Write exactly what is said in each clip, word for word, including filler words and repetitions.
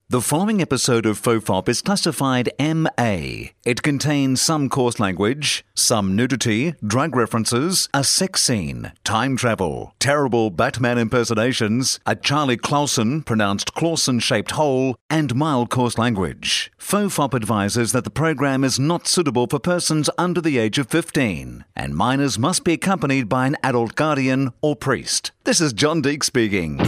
The following episode of Fofop is classified M A. It contains some coarse language, some nudity, drug references, a sex scene, time travel, terrible Batman impersonations, a Charlie Clausen, pronounced Clausen-shaped hole, and mild coarse language. Fofop advises that the program is not suitable for persons under the age of fifteen, and minors must be accompanied by an adult guardian or priest. This is John Deek speaking.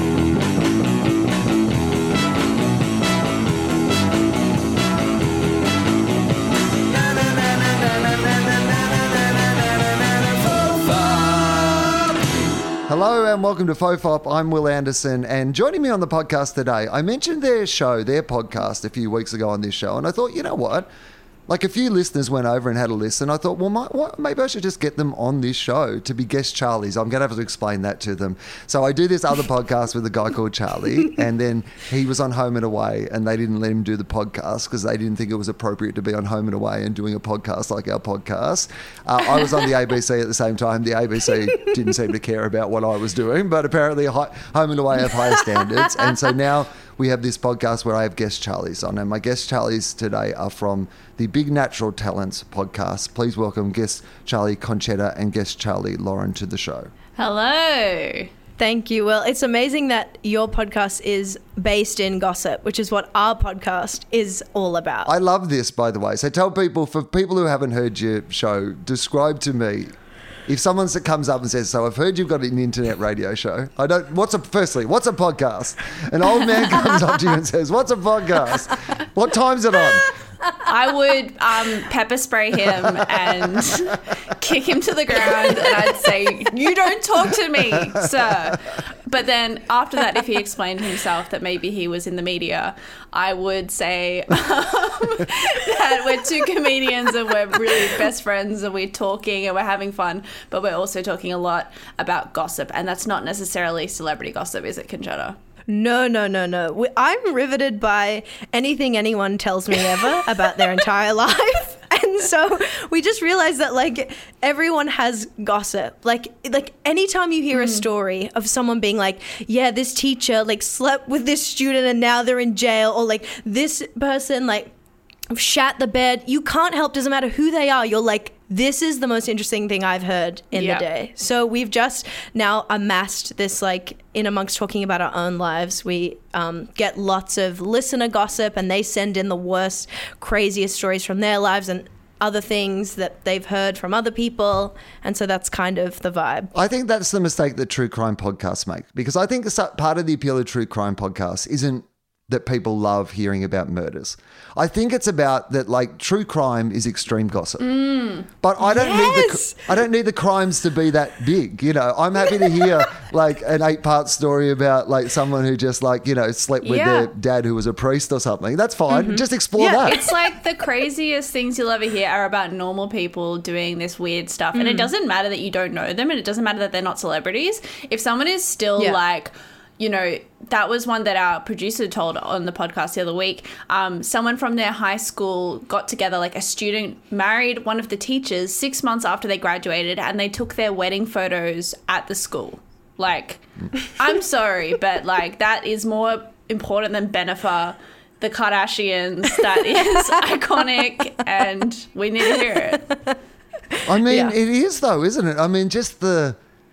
Hello and welcome to Fofop. I'm Will Anderson, and joining me on the podcast today, I mentioned their show, their podcast a few weeks ago on this show, and I thought, you know what? Like a few listeners went over and had a listen. I thought, well, my, what, maybe I should just get them on this show to be guest Charlies. I'm going to have to explain that to them. So I do this other podcast with a guy called Charlie, and then he was on Home and Away, and they didn't let him do the podcast because they didn't think it was appropriate to be on Home and Away and doing a podcast like our podcast. Uh, I was on the A B C at the same time. The A B C didn't seem to care about what I was doing, but apparently Home and Away have higher standards. And so now we have this podcast where I have guest Charlies on, and my guest Charlies today are from the Big Natural Talents podcast. Please welcome guest Charlie Conchetta and guest Charlie Lauren to the show. Hello. Thank you. Well, it's amazing that your podcast is based in gossip, which is what our podcast is all about. I love this, by the way. So tell people, for people who haven't heard your show, describe to me, if someone comes up and says, so I've heard you've got an internet radio show. I don't, what's a, firstly, what's a podcast? An old man comes up to you and says, what's a podcast? What time's it on? I would um, pepper spray him and kick him to the ground, and I'd say, you don't talk to me, sir. But then after that, if he explained himself that maybe he was in the media, I would say um, that we're two comedians and we're really best friends and we're talking and we're having fun, but we're also talking a lot about gossip. And that's not necessarily celebrity gossip, is it, Conchetta? No, no, no, no. We, I'm riveted by anything anyone tells me ever about their entire life. And so we just realized that, like, everyone has gossip. Like, like anytime you hear mm. a story of someone being like, yeah, this teacher, like, slept with this student and now they're in jail, or, like, this person, like, shat the bed, you can't help, doesn't matter who they are, you're like, this is the most interesting thing I've heard in yeah. the day. So we've just now amassed this, like, in amongst talking about our own lives, we um, get lots of listener gossip and they send in the worst, craziest stories from their lives and other things that they've heard from other people. And so that's kind of the vibe. I think that's the mistake that true crime podcasts make, because I think part of the appeal of true crime podcasts isn't that people love hearing about murders. I think it's about that, like, true crime is extreme gossip. Mm, but I don't yes. need the I don't need the crimes to be that big, you know. I'm happy to hear like an eight-part story about like someone who just like, you know, slept with yeah. their dad who was a priest or something. That's fine. Mm-hmm. Just explore yeah, that. It's like the craziest things you'll ever hear are about normal people doing this weird stuff. Mm. And it doesn't matter that you don't know them, and it doesn't matter that they're not celebrities. If someone is still yeah. like, you know, that was one that our producer told on the podcast the other week. Um, someone from their high school got together, like a student married one of the teachers six months after they graduated, and they took their wedding photos at the school. Like, I'm sorry, but like that is more important than Bennifer, the Kardashians. That is iconic, and we need to hear it. I mean, yeah. it is though, isn't it? I mean, just the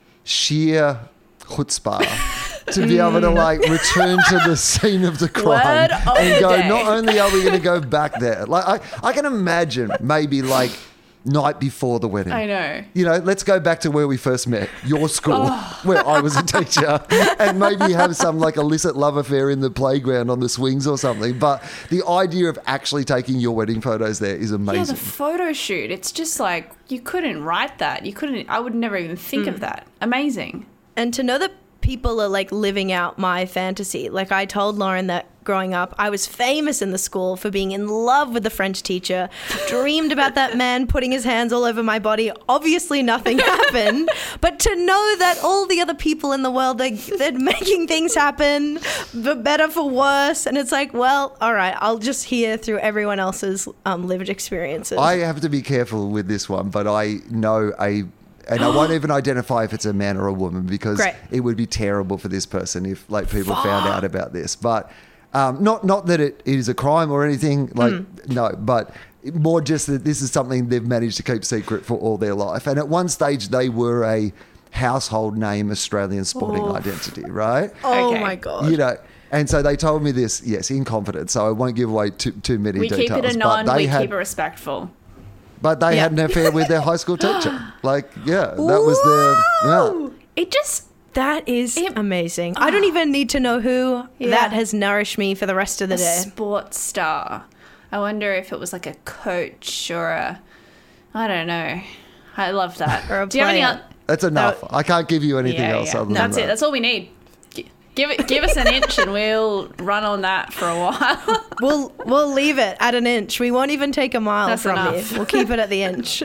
sheer chutzpah to be able to like return to the scene of the crime of and the go, day. not only are we going to go back there, like I, I can imagine maybe like night before the wedding. I know. You know, let's go back to where we first met, your school, oh. where I was a teacher, and maybe have some like illicit love affair in the playground on the swings or something. But the idea of actually taking your wedding photos there is amazing. Yeah, the photo shoot. It's just like, you couldn't write that. You couldn't, I would never even think mm. of that. Amazing. And to know that people are like living out my fantasy. Like I told Lauren that growing up, I was famous in the school for being in love with the French teacher, dreamed about that man putting his hands all over my body. Obviously nothing happened, but to know that all the other people in the world, they, they're making things happen, for better, for worse. And it's like, well, all right, I'll just hear through everyone else's um, lived experiences. I have to be careful with this one, but I know a And I won't even identify if it's a man or a woman, because Great. It would be terrible for this person if like people Fuck. found out about this. But Um, not not that it is a crime or anything, like, Mm. no, but more just that this is something they've managed to keep secret for all their life. And at one stage, they were a household name Australian sporting Oof. identity, right? Oh Okay. my God. You know, and so they told me this, yes, in confidence, so I won't give away too, too many We details. keep it a but non, they we had, keep it respectful. But they Yeah. had an affair with their high school teacher. Like, yeah, that was their... Yeah. Woo! It just that is It- amazing. I don't even need to know who. Yeah. That has nourished me for the rest of the A day. sports star. I wonder if it was like a coach or a, I don't know. I love that. Or a Do you have any? player. oth- That's enough. I can't give you anything Yeah, else yeah. other than That's that. it. That's all we need. G- Give it. Give us an inch, and we'll run on that for a while. We'll we'll leave it at an inch. We won't even take a mile That's from enough. you. We'll keep it at the inch.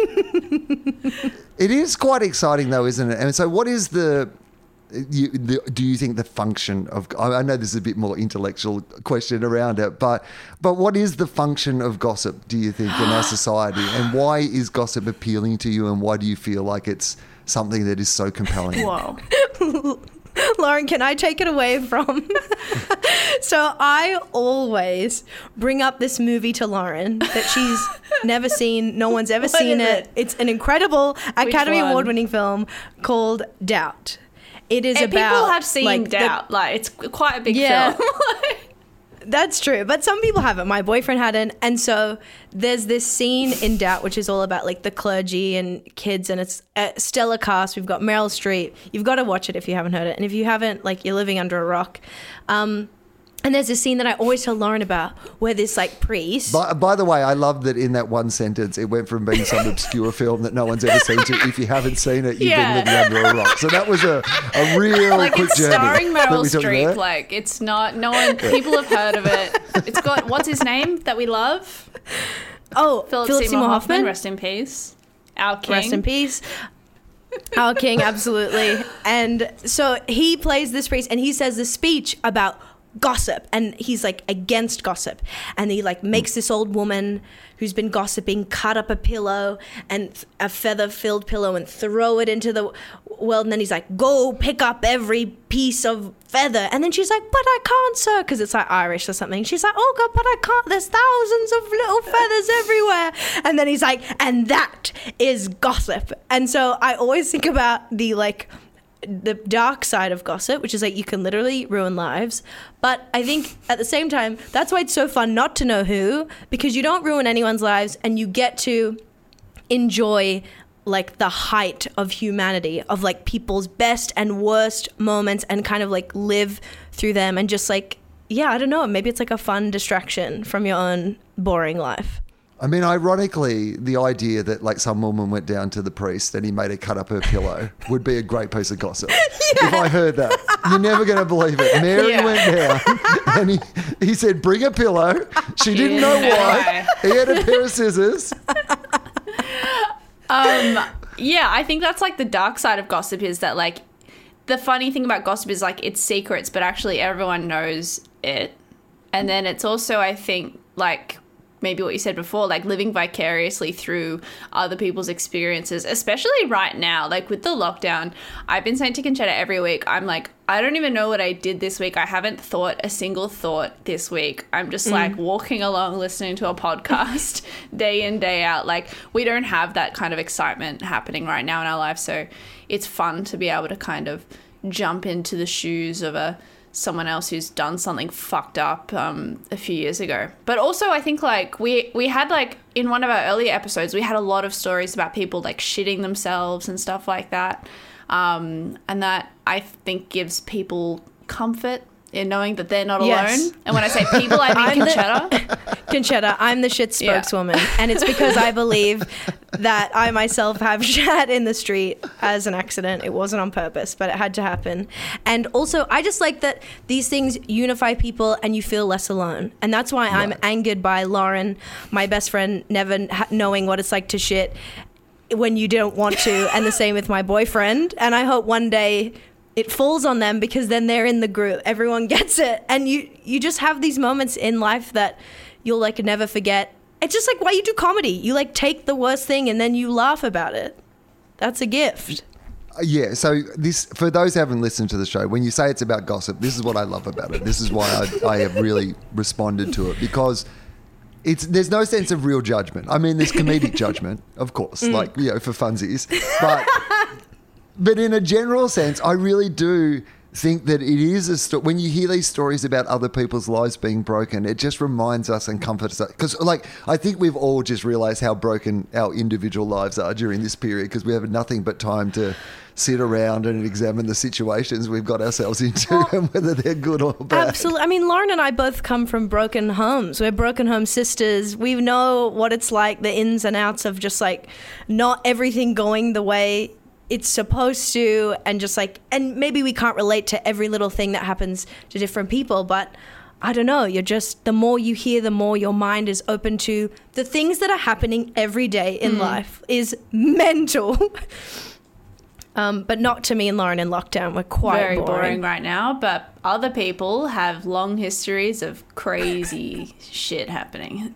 It is quite exciting, though, isn't it? And so, what is the, you, the? Do you think the function of? I I know this is a bit more intellectual question around it, but but what is the function of gossip? Do you think in our society, and why is gossip appealing to you, and why do you feel like it's something that is so compelling? Whoa. Lauren, can I take it away from? So I always bring up this movie to Lauren that she's never seen. No one's ever What seen is it. it? It's an incredible Academy one? Award-winning film called Doubt. It is And about people have seen like, the- Doubt. like it's quite a big Yeah. film. That's true, but some people haven't. My boyfriend hadn't, and so there's this scene in Doubt, which is all about like the clergy and kids, and it's a stellar cast. We've got Meryl Streep. You've got to watch it if you haven't heard it, and if you haven't, like you're living under a rock. Um, and there's this scene that I always tell Lauren about, where this like priest. By, by the way, I love that in that one sentence, it went from being some obscure film that no one's ever seen to if you haven't seen it, you've Yeah. been living under a rock. So that was a, a real like quick it's journey. starring that Meryl we took there. Streep. Like it's not. No one. People have heard of it. It's got what's his name that we love. oh, Philip, Seymour, Hoffman. Rest in peace. Our king. Rest in peace. Our king, absolutely. And so he plays this priest, and he says this speech about gossip, and he's like against gossip, and he like makes this old woman who's been gossiping cut up a pillow, and th- a feather filled pillow, and throw it into the well, and then he's like, go pick up every piece of feather, and then she's like, but I can't, sir, because it's like Irish or something. She's like, oh god, but I can't, there's thousands of little feathers everywhere. And then he's like, and that is gossip. And so I always think about the like the dark side of gossip, which is like you can literally ruin lives. But I think at the same time, that's why it's so fun not to know who, because you don't ruin anyone's lives, and you get to enjoy like the height of humanity, of like people's best and worst moments, and kind of like live through them, and just like, yeah, I don't know, maybe it's like a fun distraction from your own boring life. I mean, ironically, the idea that like some woman went down to the priest and he made her cut up her pillow would be a great piece of gossip. If I heard that, you're never going to believe it. Mary Yeah. went down and he, he said, bring a pillow. She didn't didn't know know why. He had a pair of scissors. Um, yeah, I think that's like the dark side of gossip, is that like the funny thing about gossip is like it's secrets, but actually everyone knows it. And then it's also, I think, like maybe what you said before, like living vicariously through other people's experiences, especially right now, like with the lockdown. I've been saying to Conchetta every week, I'm like, I don't even know what I did this week. I haven't thought a single thought this week. I'm just like walking along, listening to a podcast day in, day out. Like we don't have that kind of excitement happening right now in our lives. So it's fun to be able to kind of jump into the shoes of a someone else who's done something fucked up um, a few years ago. But also I think like we we had like in one of our earlier episodes, we had a lot of stories about people like shitting themselves and stuff like that. Um, and that I think gives people comfort in knowing that they're not Yes. alone. And when I say people, I I'm mean the- Conchetta. Conchetta, I'm the shit Yeah. spokeswoman, and it's because I believe that I myself have shat in the street as an accident. It wasn't on purpose, but it had to happen. And also, I just like that these things unify people and you feel less alone. And that's why I'm angered by Lauren, my best friend, never ha- knowing what it's like to shit when you don't want to, and the same with my boyfriend. And I hope one day it falls on them, because then they're in the group. Everyone gets it. And you, you just have these moments in life that you'll like never forget. It's just like why you do comedy. You like take the worst thing and then you laugh about it. That's a gift. Yeah, so this for those who haven't listened to the show, when you say it's about gossip, this is what I love about it. This is why I, I have really responded to it, because it's there's no sense of real judgment. I mean, there's comedic judgment, of course, mm. like, you know, for funsies. But but in a general sense, I really do think that it is a sto- when you hear these stories about other people's lives being broken, it just reminds us and comforts us, because like I think we've all just realized how broken our individual lives are during this period, because we have nothing but time to sit around and examine the situations we've got ourselves into well, and whether they're good or bad. Absolutely. I mean, Lauren and I both come from broken homes. We're broken home sisters. We know what it's like, the ins and outs of just like not everything going the way it's supposed to, and just like, and maybe we can't relate to every little thing that happens to different people, but I don't know, you're just, the more you hear, the more your mind is open to the things that are happening every day in mm. life is mental. um, but not to me and Lauren in lockdown. We're quite very boring. boring right now, but other people have long histories of crazy shit happening.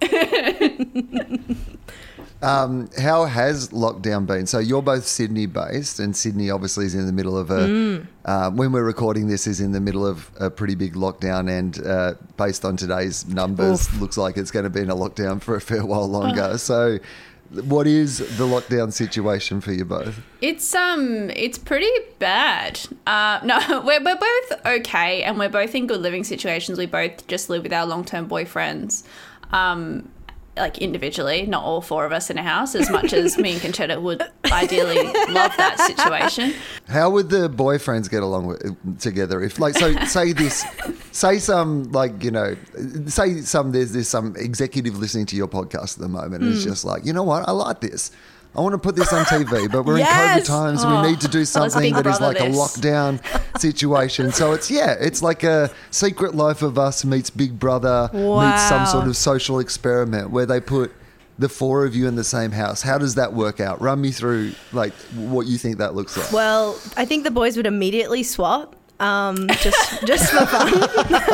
Um, how has lockdown been? So you're both Sydney based, and Sydney obviously is in the middle of a, mm. uh, when we're recording this, is in the middle of a pretty big lockdown, and uh, based on today's numbers, Oof. looks like it's going to be in a lockdown for a fair while longer. Oh. So what is the lockdown situation for you both? It's um, it's pretty bad. Uh, no, we're, we're both okay, and we're both in good living situations. We both just live with our long-term boyfriends. Um, like individually, not all four of us in a house, as much as me and Conchetta would ideally love that situation. How would the boyfriends get along with, together? If like, so say this, say some like, you know, say some, there's, there's some executive listening to your podcast at the moment and mm. it's just like, you know what, I like this. I want to put this on T V, but we're yes! in COVID times. Oh, we need to do something that is like this. a lockdown situation. So it's, yeah, it's like a Secret Life of Us meets Big Brother wow. meets some sort of social experiment where they put the four of you in the same house. How does that work out? Run me through like what you think that looks like. Well, I think the boys would immediately swap. Um, just just for fun. uh,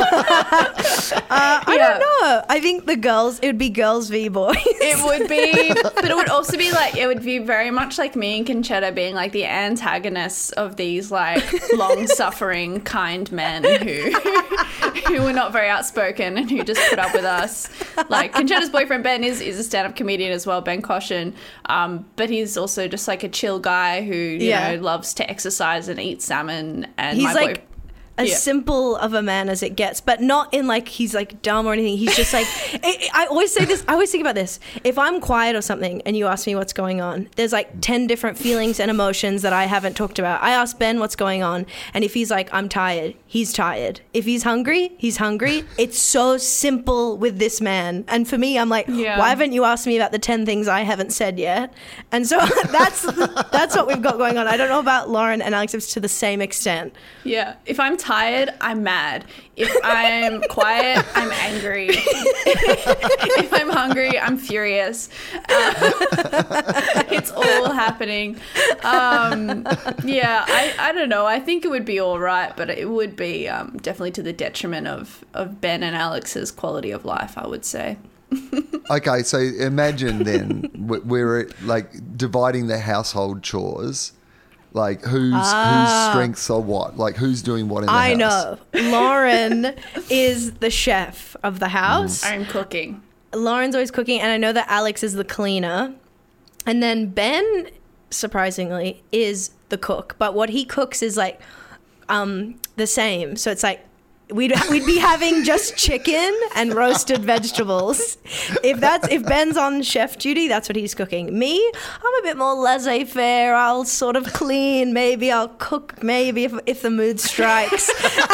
I yeah. don't know. I think the girls, it would be girls v boys. It would be, but it would also be like, it would be very much like me and Conchetta being like the antagonists of these like long-suffering, kind men who who were not very outspoken and who just put up with us. Like Conchetta's boyfriend Ben is, is a stand-up comedian as well, Ben Caution, um, but he's also just like a chill guy who you yeah. know loves to exercise and eat salmon. And he's my like boy- as yeah. simple of a man as it gets, but not in like he's like dumb or anything. He's just like, I, I always say this, I always think about this. If I'm quiet or something and you ask me what's going on, there's like ten different feelings and emotions that I haven't talked about. I ask Ben what's going on, and if he's like, I'm tired, he's tired. If he's hungry, he's hungry. It's so simple with this man. And for me, I'm like, yeah. why haven't you asked me about the ten things I haven't said yet? And so that's that's what we've got going on. I don't know about Lauren and Alex, it's to the same extent. Yeah. If I'm tired, I'm mad. If I'm quiet, I'm angry. If I'm hungry, I'm furious. Uh, it's all happening. Um, yeah, I, I don't know. I think it would be all right, but it would be um, definitely to the detriment of, of Ben and Alex's quality of life, I would say. Okay, so imagine then we're like dividing the household chores. Like whose ah. whose strengths are what? Like who's doing what in the I house? I know. Lauren is the chef of the house. I'm cooking. Lauren's always cooking, and I know that Alex is the cleaner. And then Ben, surprisingly, is the cook. But what he cooks is like um, the same. So it's like We'd we'd be having just chicken and roasted vegetables. If that's if Ben's on chef duty, that's what he's cooking. Me, I'm a bit more laissez-faire. I'll sort of clean, maybe I'll cook, maybe if if the mood strikes.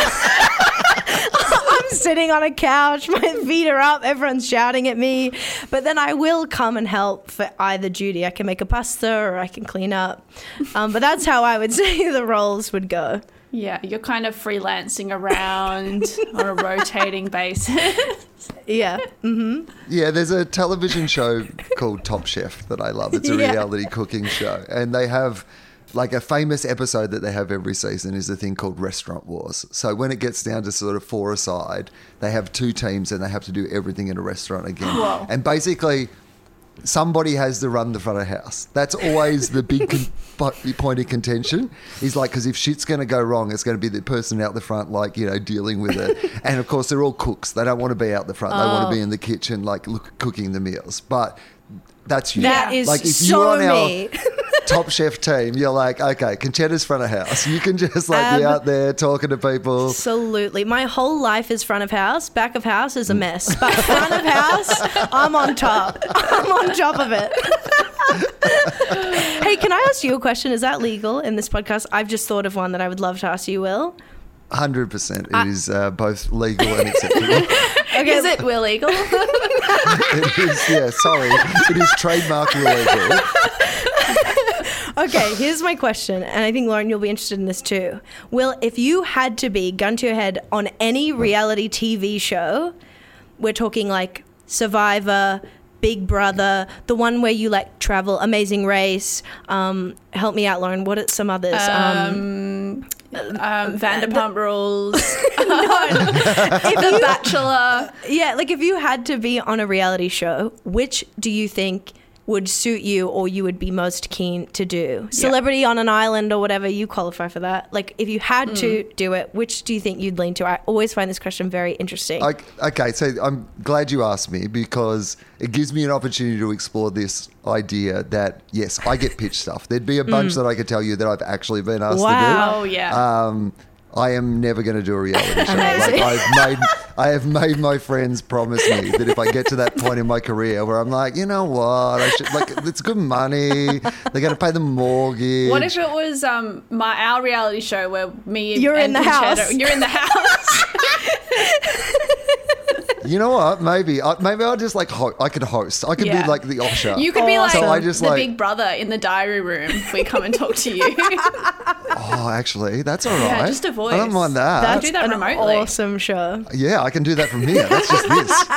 I'm sitting on a couch, my feet are up, everyone's shouting at me, but then I will come and help for either duty. I can make a pasta or I can clean up. Um, but that's how I would say the roles would go. Yeah, you're kind of freelancing around on a rotating basis. Yeah. Mm-hmm. Yeah, there's a television show called Top Chef that I love. It's a yeah. reality cooking show. And they have, like, a famous episode that they have every season is a thing called Restaurant Wars. So when it gets down to sort of four aside, they have two teams and they have to do everything in a restaurant again. Whoa. And basically, somebody has to run the front of house. That's always the big con- point of contention. Is like, because if shit's going to go wrong, it's going to be the person out the front, like, you know, dealing with it. And of course, they're all cooks. They don't want to be out the front. They Oh. want to be in the kitchen, like look, cooking the meals. But that's you. That is like, if so you're on me. our Top Chef team, you're like, okay, Conchetta's front of house. You can just like be Um, out there talking to people. Absolutely. My whole life is front of house. Back of house is a mess. But front of house, I'm on top. I'm on top of it. Hey, can I ask you a question? Is that legal in this podcast? I've just thought of one that I would love to ask you, Will. one hundred percent. It is uh, both legal and acceptable. Okay, is it illegal? It is, yeah, sorry. It is trademark illegal. Okay, here's my question, and I think, Lauren, you'll be interested in this too. Will, if you had to be, gun to your head, on any reality T V show, we're talking like Survivor, Big Brother, the one where you like travel, Amazing Race, um, help me out, Lauren, what are some others? Um, Um, Vanderpump Rules, The Bachelor. yeah, like if you had to be on a reality show, which do you think would suit you or you would be most keen to do? Celebrity on an island or whatever, you qualify for that. Like if you had Mm. to do it, which do you think you'd lean to? I always find this question very interesting. I, okay, so I'm glad you asked me because it gives me an opportunity to explore this idea that, yes, I get pitched stuff. There'd be a bunch that I could tell you that I've actually been asked Wow. Oh yeah. to do. Um, I am never going to do a reality show. Like I've made, I have made my friends promise me that if I get to that point in my career where I'm like, you know what, I should, like, it's good money. They're going to pay the mortgage. What if it was um my our reality show where me You're and in the Conchetta- house. You're in the house. You know what? Maybe, I, maybe I'll just like ho- I could host. I could Yeah. be like the usher. You could be like So I just the like- big brother in the diary room. We come and talk to you. Oh, actually, that's all right. Yeah, just a voice. I don't mind that. That's- do that an remotely. awesome show. Yeah, I can do that from here. That's just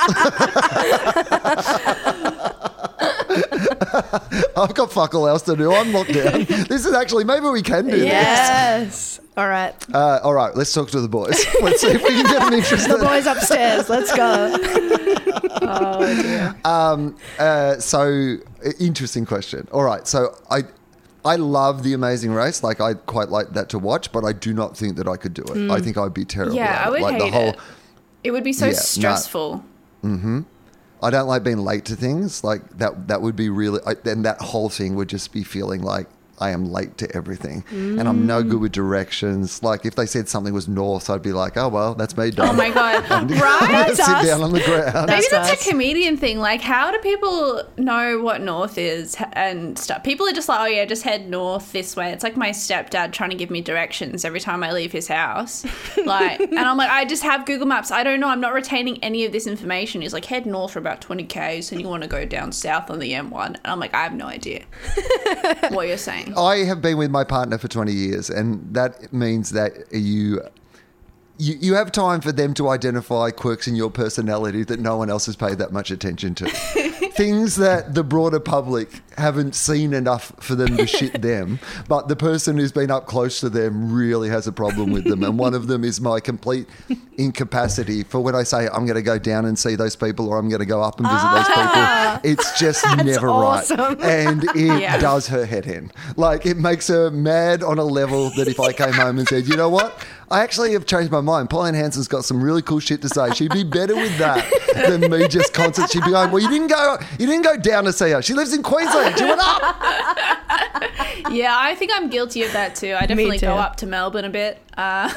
this. I've got fuck all else to do. I'm locked down. This is actually, maybe we can do Yes. All right. this. Uh, all right, let's talk to the boys. Let's see if we can get them interested. The boys upstairs. Let's go. Oh dear. Um, uh, so, uh, interesting question. All right, so I, I love The Amazing Race. Like, I quite like that to watch, but I do not think that I could do it. I think I'd be terrible. Yeah, at I it. would like hate the whole, it. It would be so Yeah, no. stressful. I don't like being late to things. Like that, that would be really, I, then that whole thing would just be feeling like I am late to everything, and I'm no good with directions. Like if they said something was north, I'd be like, oh well, that's me done. Oh my god. I'm Right? gonna That's sit us. down on the ground. Maybe That's that's us. a comedian thing. Like, how do people know what north is and stuff? People are just like, oh yeah, just head north this way. It's like my stepdad trying to give me directions every time I leave his house. Like, and I'm like, I just have Google Maps. I don't know. I'm not retaining any of this information. He's like, head north for about twenty kays, and you want to go down south on the M one. And I'm like, I have no idea what you're saying. I have been with my partner for twenty years, and that means that you, you you have time for them to identify quirks in your personality that no one else has paid that much attention to. Things that the broader public haven't seen enough for them to shit them, but the person who's been up close to them really has a problem with them. And one of them is my complete incapacity for when I say I'm going to go down and see those people or I'm going to go up and visit those people. It's just never awesome. right. And it Yeah. does her head in. Like it makes her mad on a level that if I came home and said, you know what? I actually have changed my mind. Pauline Hanson's got some really cool shit to say. She'd be better with that than me just constant. She'd be going, well, you didn't go, you didn't go down to see her. She lives in Queensland. She went up. Yeah, I think I'm guilty of that too. I definitely too. go up to Melbourne a bit. Uh,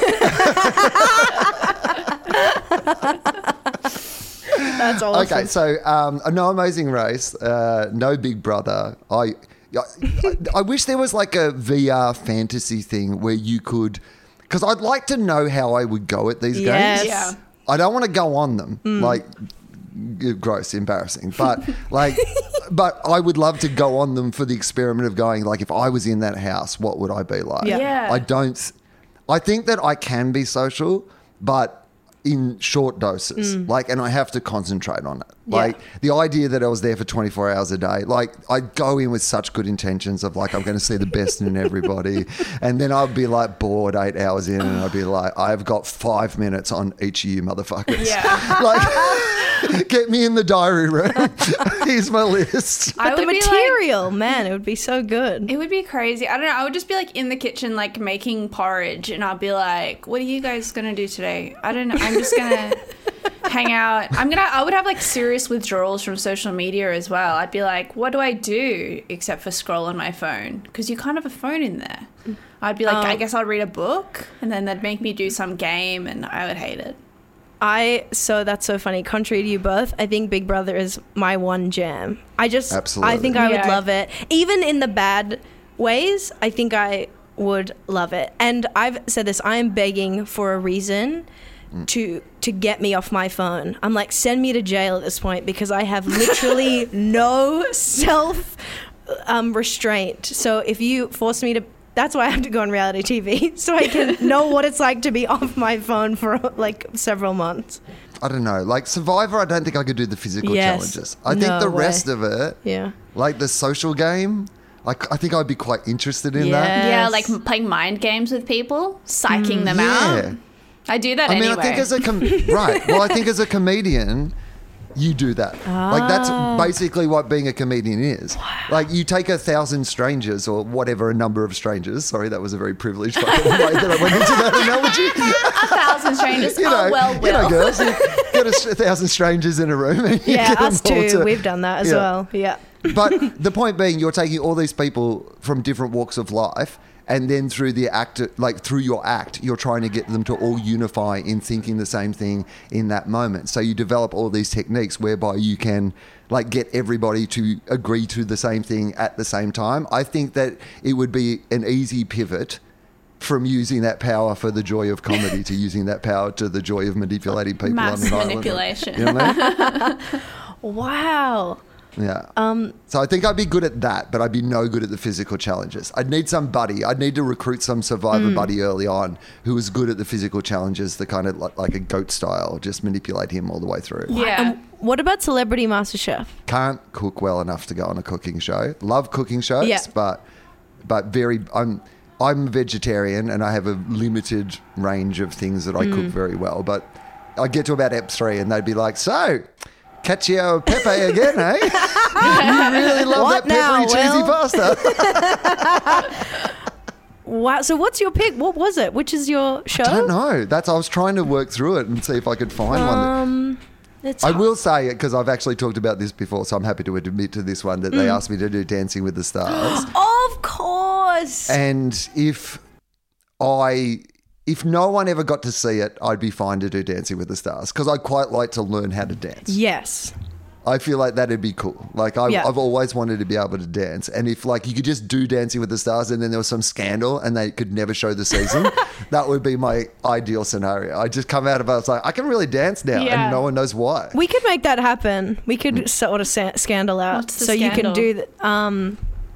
That's awesome. Okay, so um, no Amazing Race, uh, no Big Brother. I, I, I wish there was like a V R fantasy thing where you could, because I'd like to know how I would go at these Yes. games. Yeah. I don't want to go on them. Like, g- gross, embarrassing. But like, but I would love to go on them for the experiment of going, like, if I was in that house, what would I be like? Yeah. Yeah. I don't, I think that I can be social, but in short doses, like, and I have to concentrate on it. Like the idea that I was there for twenty-four hours a day, like I go in with such good intentions of like, I'm going to see the best in everybody. And then I'd be like bored eight hours in and I'd be like, I've got five minutes on each of you motherfuckers. Yeah. Like, Get me in the diary room. Here's my list. I But the would be like- material, man, it would be so good. It would be crazy. I don't know. I would just be like in the kitchen, like making porridge, and I'll be like, "What are you guys gonna do today?" I don't know. I'm just gonna hang out. I'm gonna. I would have like serious withdrawals from social media as well. I'd be like, "What do I do except for scroll on my phone?" Because you can't have a phone in there. I'd be like, Um, "I guess I'll read a book," and then they'd make me do some game, and I would hate it. I so that's so funny. Contrary to you both, I think Big Brother is my one jam. I just Absolutely. I think I would Yeah. love it. Even in the bad ways, I think I would love it. And I've said this, I am begging for a reason to to get me off my phone. I'm like, send me to jail at this point because I have literally no self um, restraint. So if you force me to, that's why I have to go on reality T V, so I can know what it's like to be off my phone for like several months. I don't know. Like Survivor, I don't think I could do the physical Yes. challenges. I think No the way. rest of it, Yeah. like the social game, like I think I'd be quite interested in Yeah. that. Yeah, Yes. like m- playing mind games with people, psyching them Yeah. out. I do that I mean, anyway. I think as a com- right. Well, I think as a comedian, you do that. Like that's basically what being a comedian is. Like you take a thousand strangers or whatever a number of strangers. Sorry, that was a very privileged fucking way that I went into that analogy. a thousand strangers. You know, oh well, you Will. know, girls, you get a, s- a thousand strangers in a room. And you Yeah, get them us all too. to- We've done that as Yeah. well. Yeah. But the point being, you're taking all these people from different walks of life, and then through the act, like through your act, you're trying to get them to all unify in thinking the same thing in that moment. So you develop all these techniques whereby you can like get everybody to agree to the same thing at the same time. I think that it would be an easy pivot from using that power for the joy of comedy to using that power to the joy of manipulating people Mass on an island. manipulation. You know what I mean? Wow. Yeah. Um, so I think I'd be good at that, but I'd be no good at the physical challenges. I'd need some buddy. I'd need to recruit some survivor buddy early on who was good at the physical challenges, the kind of like, like a goat style, just manipulate him all the way through. Yeah. Um, what about Celebrity MasterChef? Can't cook well enough to go on a cooking show. Love cooking shows, Yeah. but but very I'm I'm vegetarian and I have a limited range of things that I cook very well. But I get to about ep three and they'd be like, so. Cacio Pepe again, eh? You really love What that peppery now, cheesy Will? pasta. Wow. So what's your pick? What was it? Which is your show? I don't know. That's I was trying to work through it and see if I could find one. Um, it's I will say it because I've actually talked about this before, so I'm happy to admit to this one that they asked me to do Dancing with the Stars. Of course. And if I, if no one ever got to see it, I'd be fine to do Dancing with the Stars because I quite like to learn how to dance. Yes. I feel like that'd be cool. Like I, Yeah. I've always wanted to be able to dance, and if like you could just do Dancing with the Stars, and then there was some scandal, and they could never show the season, that would be my ideal scenario. I just come out of it, I was like, I can really dance now, Yeah. and no one knows why. We could make that happen. We could sort of sa- scandal out. What's the so you scandal? can do that. Um,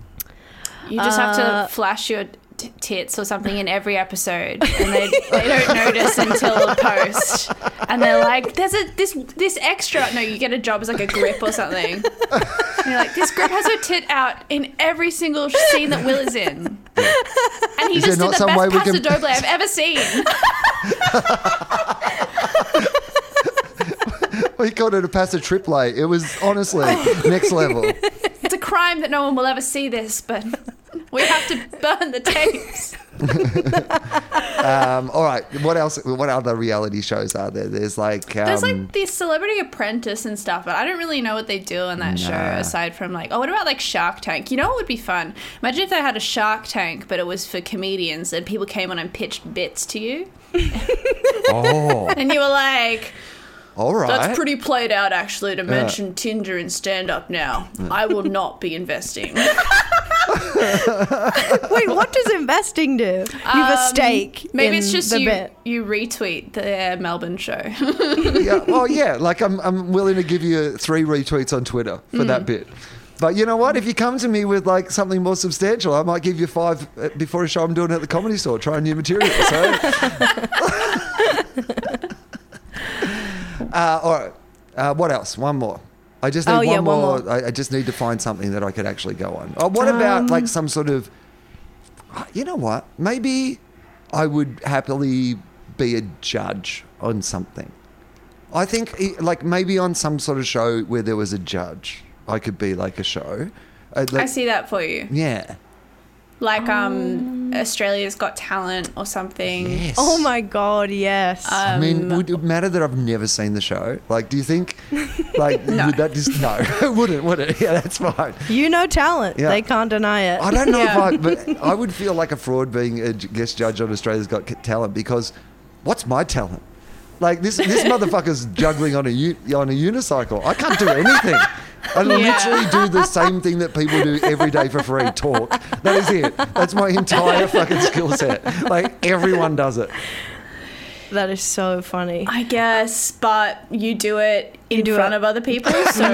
You just have Uh, to flash your t- tits or something in every episode, and they, they don't notice until the post. And they're like, "There's a this this extra." No, you get a job as like a grip or something. And you're like, "This grip has her tit out in every single scene that Will is in." And he Is there just not did the some best way we paso can- doble I've ever seen. We called it a paso triple. It was honestly next level. It's a crime that no one will ever see this, but we have to burn the tapes. Um, all right, what else? What other reality shows are there? There's like, um, There's like the Celebrity Apprentice and stuff, but I don't really know what they do on that show aside from like, oh, what about like Shark Tank? You know what would be fun? Imagine if they had a Shark Tank, but it was for comedians and people came on and pitched bits to you. oh, And you were like, all right. that's pretty played out actually to mention Tinder and stand up now. I will not be investing. wait, what does investing do? You have a Um, stake. Maybe in it's just the you, bit. you retweet the Melbourne show. Yeah, well, yeah, like I'm, I'm willing to give you three retweets on Twitter for Mm. that bit. But you know what? If you come to me with like something more substantial, I might give you five uh, before a show I'm doing at the Comedy Store, trying new material. So, uh, all right. Uh, what else? One more. I just need Oh, one, yeah, one more. more. I, I just need to find something that I could actually go on. Oh, what about Um, like some sort of? You know what? Maybe I would happily be a judge on something. I think eh, like maybe on some sort of show where there was a judge, I could be like a show. Uh, like, I see that for you. Yeah. Like um, Australia's Got Talent or something. Yes. Oh my God, yes. I mean, Um, would it matter that I've never seen the show? Like, do you think, like, No. would that just, no, it wouldn't, would it? Yeah, that's fine. you know talent. Yeah. They can't deny it. I don't know Yeah. if I, but I would feel like a fraud being a j- guest judge on Australia's Got Talent because what's my talent? Like, this this motherfucker's juggling on a u- on a unicycle. I can't do anything. I literally do the same thing that people do every day for free, talk. That is it. That's my entire fucking skill set. Like, everyone does it. That is so funny. I guess, but you do it in do front it. of other people, so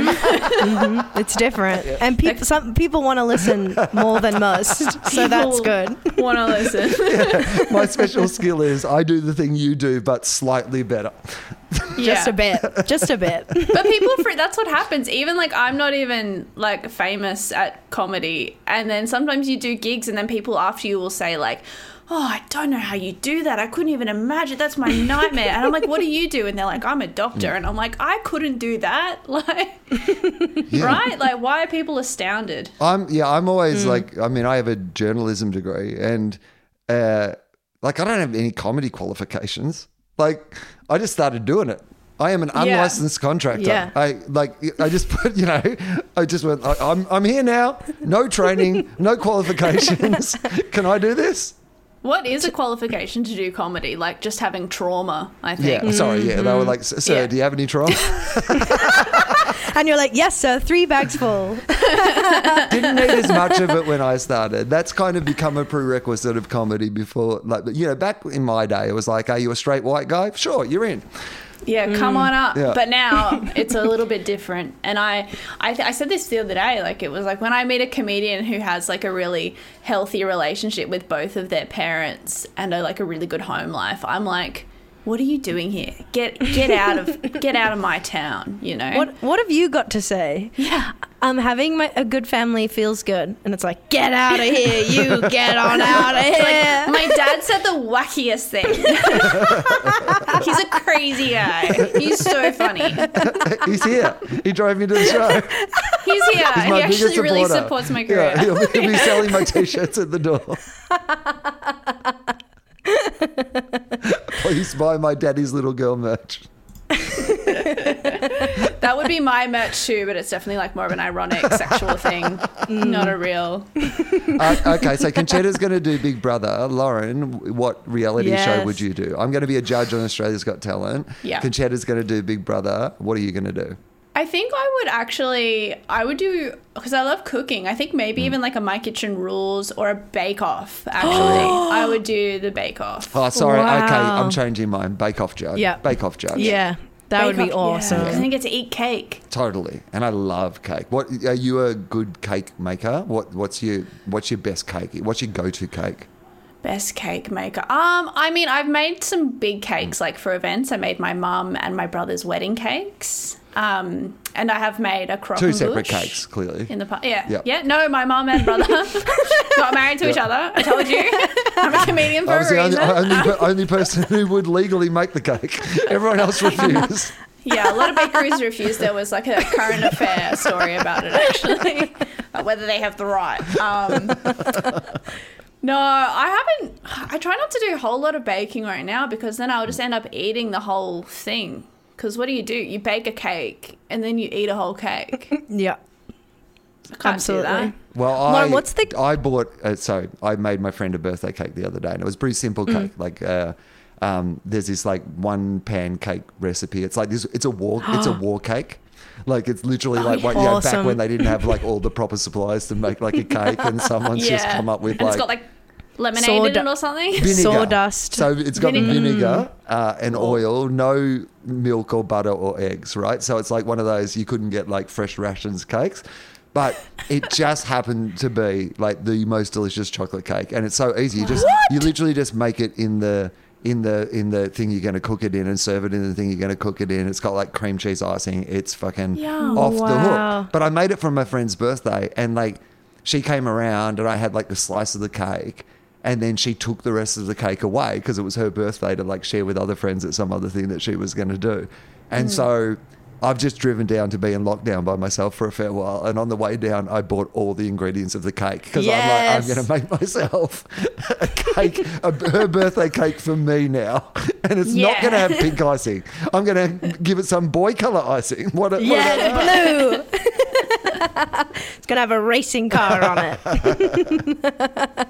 It's different. And peop some people want to listen more than most. So that's good. want to listen. My special skill is I do the thing you do, but slightly better. Just Yeah. a bit. Just a bit. But people, fr- that's what happens. Even like I'm not even like famous at comedy, and then sometimes you do gigs, and then people after you will say like, "Oh, I don't know how you do that. I couldn't even imagine. That's my nightmare." And I'm like, "What do you do?" And they're like, "I'm a doctor." And I'm like, "I couldn't do that." Like, Yeah. right? Like, why are people astounded? I'm yeah. I'm always like. I mean, I have a journalism degree, and uh, like I don't have any comedy qualifications. Like I just started doing it. I am an Yeah. unlicensed contractor. Yeah. I like. I just put. You know. I just went. I, I'm. I'm here now. No training. No qualifications. Can I do this? What is a qualification to do comedy? Like just having trauma, I think. Yeah. Sorry. Yeah. They were like, sir, Yeah. do you have any trauma? And you're like, yes, sir, three bags full. Didn't need as much of it when I started. That's kind of become a prerequisite of comedy before. Like, you know, back in my day, it was like, are you a straight white guy? Sure, you're in. Yeah, come on up. Yeah. But now it's a little bit different. And I, I, th- I said this the other day. Like it was like when I meet a comedian who has like a really healthy relationship with both of their parents and a, like a really good home life. I'm like, what are you doing here? Get get out of get out of my town. You know What What have you got to say? Yeah. Um, having my, a good family feels good. And it's like, get out of here. You get on out of here. Like, my dad said the wackiest thing. He's a crazy guy. He's so funny. He's here. He drove me to the show. He's here. He's He my actually biggest really supporter. supports my career. Yeah, he'll, be- he'll be selling my t-shirts at the door. Please buy my daddy's little girl merch. That would be my merch too, but it's definitely like more of an ironic sexual thing, not a real. Uh, okay, so Conchetta's going to do Big Brother. Lauren, what reality show Yes. would you do? I'm going to be a judge on Australia's Got Talent. Yeah. Conchetta's going to do Big Brother. What are you going to do? I think I would actually, I would do, because I love cooking. I think maybe even like a My Kitchen Rules or a Bake Off, actually. I would do the Bake Off. Oh, sorry. Okay, Wow. I'm changing mine. Bake Off judge. Yeah. Bake Off judge. Yeah, that would Bake be Off, awesome. Because then you get to eat cake. Totally. And I love cake. What are you a good cake maker? What what's your what's your best cake? What's your go-to cake? Best cake maker. Um, I mean, I've made some big cakes like for events. I made my mum and my brother's wedding cakes. Um, and I have made a croque Two and separate bouche cakes, clearly. in the past. Yeah. Yep. Yeah. No, my mum and brother got married to each other. I told you. I'm a comedian for I was a the only, reason. only, per- only person who would legally make the cake. Everyone else refused. Yeah, a lot of bakeries refused. There was like a current affair story about it, actually, about whether they have the right. Um, no, I haven't. I try not to do a whole lot of baking right now because then I'll just end up eating the whole thing. Because what do you do? You bake a cake and then you eat a whole cake. Yeah. I can't Absolutely. do that. Well, Lauren, I what's the- I bought uh, so I made my friend a birthday cake the other day, and it was a pretty simple cake. Like uh, um, there's this like one pan cake recipe. It's like this. It's a war. It's a war cake. Like it's literally like what, you know, back Awesome. when they didn't have like all the proper supplies to make like a cake, and someone's just come up with and like. it's got like lemonade in Sawdu- it or something. Vinegar. Sawdust. So it's got Vinegar. vinegar uh, and oil, no milk or butter or eggs, right? So it's like one of those you couldn't get like fresh rations cakes. But it just happened to be like the most delicious chocolate cake, and it's so easy. You just you literally just make it in the in the in the thing you're going to cook it in, and serve it in the thing you're going to cook it in. It's got like cream cheese icing. It's fucking Yum. off the Wow. hook. But I made it for my friend's birthday, and like she came around, and I had like the slice of the cake. And then she took the rest of the cake away because it was her birthday to like share with other friends at some other thing that she was going to do. And mm. so I've just driven down to be in lockdown by myself for a fair while. And on the way down, I bought all the ingredients of the cake because yes. I'm like, I'm going to make myself a cake, a, her birthday cake for me now. And it's yeah. not going to have pink icing. I'm going to give it some boy colour icing. What, what yeah, blue. It's going to have a racing car on it.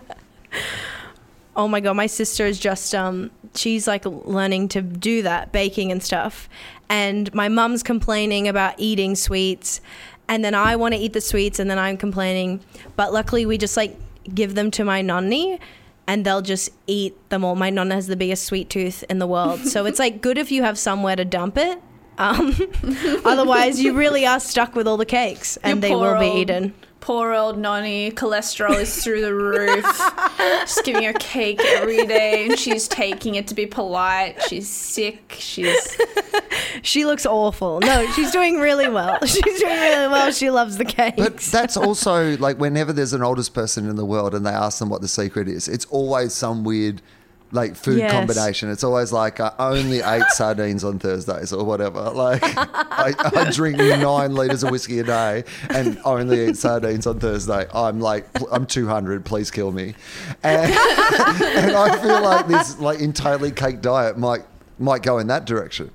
Oh my God, my sister is just, um, she's like learning to do that, baking and stuff. And my mum's complaining about eating sweets. And then I want to eat the sweets and then I'm complaining. But luckily we just like give them to my nonni and they'll just eat them all. My nonna has the biggest sweet tooth in the world. So it's like good if you have somewhere to dump it. Um, otherwise you really are stuck with all the cakes and Your they will be eaten. Poor old nonni, cholesterol is through the roof. Just giving her cake every day and she's taking it to be polite. She's sick. She's She looks awful. No, she's doing really well. She's doing really well. She loves the cakes. But that's also like whenever there's an oldest person in the world and they ask them what the secret is, it's always some weird like food yes. combination. It's always like I only ate sardines on Thursdays or whatever. Like I, I drink nine litres of whiskey a day and only eat sardines on Thursday. I'm like, I'm two hundred, please kill me. And, and I feel like this like entirely cake diet might might go in that direction.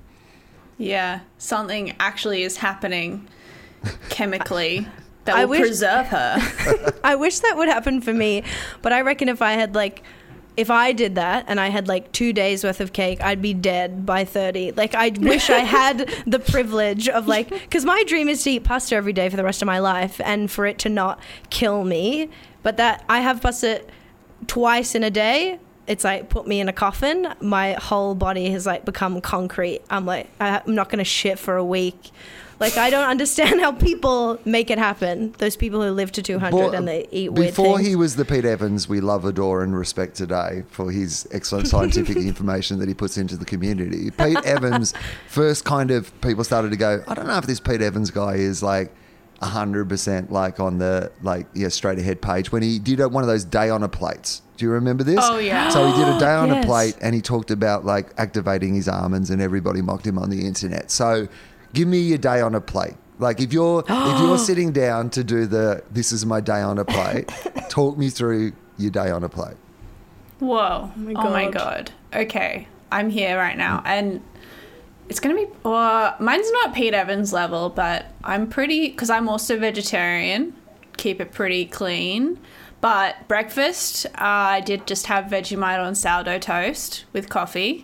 Yeah, something actually is happening chemically that I will wish, preserve her. I wish that would happen for me, but I reckon if I had like If I did that and I had like two days worth of cake, I'd be dead by thirty. Like, I wish I had the privilege of like, because my dream is to eat pasta every day for the rest of my life and for it to not kill me. But that I have pasta twice in a day. It's like put me in a coffin. My whole body has like become concrete. I'm like, I'm not going to shit for a week. Like, I don't understand how people make it happen. Those people who live to two hundred but and they eat weird things. Before he was the Pete Evans we love, adore and respect today for his excellent scientific information that he puts into the community, Pete Evans, first kind of people started to go, I don't know if this Pete Evans guy is like one hundred percent like on the like yeah straight ahead page when he did a, one of those day on a plates. Do you remember this? Oh, yeah. So he did a day on yes. a plate and he talked about like activating his almonds and everybody mocked him on the internet. So give me your day on a plate. Like if you're if you're sitting down to do the this is my day on a plate, talk me through your day on a plate. Whoa. Oh my God. Oh my God. Okay. I'm here right now and it's going to be well, mine's not Pete Evans level, but I'm pretty because I'm also vegetarian. Keep it pretty clean. But breakfast, uh, I did just have Vegemite on sourdough toast with coffee.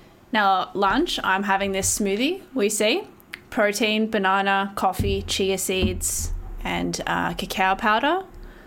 Now lunch, I'm having this smoothie we see. Protein, banana, coffee, chia seeds, and uh, cacao powder,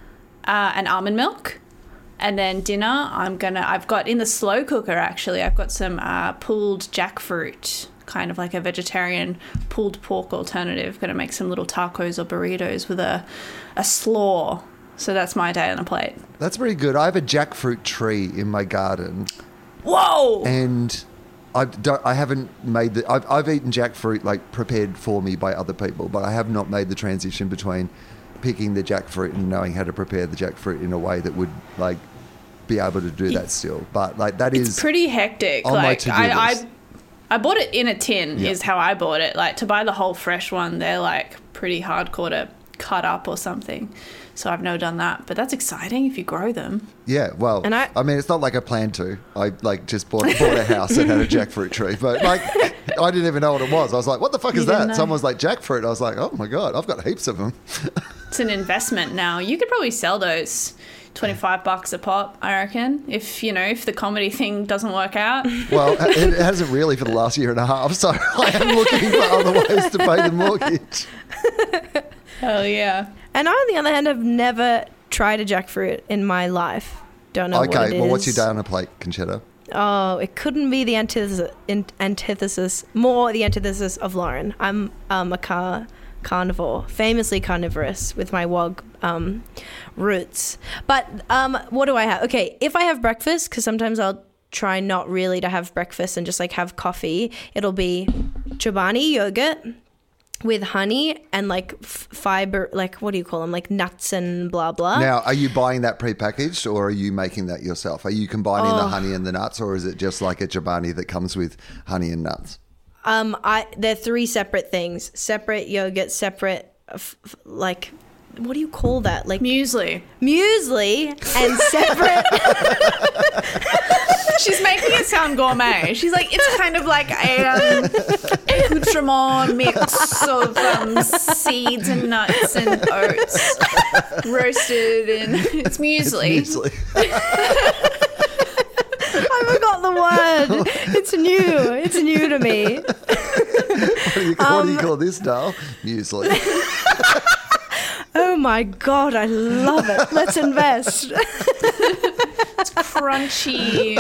uh, and almond milk. And then dinner, I'm gonna. I've got in the slow cooker actually. I've got some uh, pulled jackfruit, kind of like a vegetarian pulled pork alternative. Gonna make some little tacos or burritos with a a slaw. So that's my day on a plate. That's pretty good. I have a jackfruit tree in my garden. Whoa! And I don't. I haven't made the. I've, I've eaten jackfruit like prepared for me by other people, but I have not made the transition between picking the jackfruit and knowing how to prepare the jackfruit in a way that would like be able to do that still. But like that it's is pretty hectic. On like my to-do I, list. I, I bought it in a tin. Yeah. Is how I bought it. Like to buy the whole fresh one, they're like pretty hardcore to cut up or something. So I've never done that, but that's exciting if you grow them. Yeah, well, and I, I mean, it's not like I planned to. I like just bought, bought a house that had a jackfruit tree, but like I didn't even know what it was. I was like, "What the fuck you is that?" Know. Someone was like, "Jackfruit." I was like, "Oh my God, I've got heaps of them." It's an investment now. You could probably sell those twenty-five bucks a pop, I reckon, if you know if the comedy thing doesn't work out. Well, it hasn't really for the last year and a half, so I am looking for other ways to pay the mortgage. Hell yeah! And I, on the other hand, have never tried a jackfruit in my life. Don't know okay, what it is. well, what's your day on a plate, Conchetta? Oh, it couldn't be the antithesis, antithesis, more the antithesis of Lauren. I'm um, a car carnivore, famously carnivorous with my wog um, roots. But um, what do I have? Okay, if I have breakfast, because sometimes I'll try not really to have breakfast and just like have coffee, it'll be Chobani yogurt, with honey and like f- fiber, like what do you call them? Like nuts and blah, blah. Now, are you buying that prepackaged or are you making that yourself? Are you combining Oh. the honey and the nuts, or is it just like a Chobani that comes with honey and nuts? Um, I they're three separate things. Separate yogurt, separate f- f- like what do you call that? Like Muesli. muesli and separate. She's making it sound gourmet. She's like, it's kind of like a um, accoutrement mix of um, seeds and nuts and oats roasted, and it's muesli. Muesli. I forgot the word. It's new. It's new to me. What do you call, what do you call this, Dale? Muesli. Oh my god, I love it. Let's invest. Crunchy.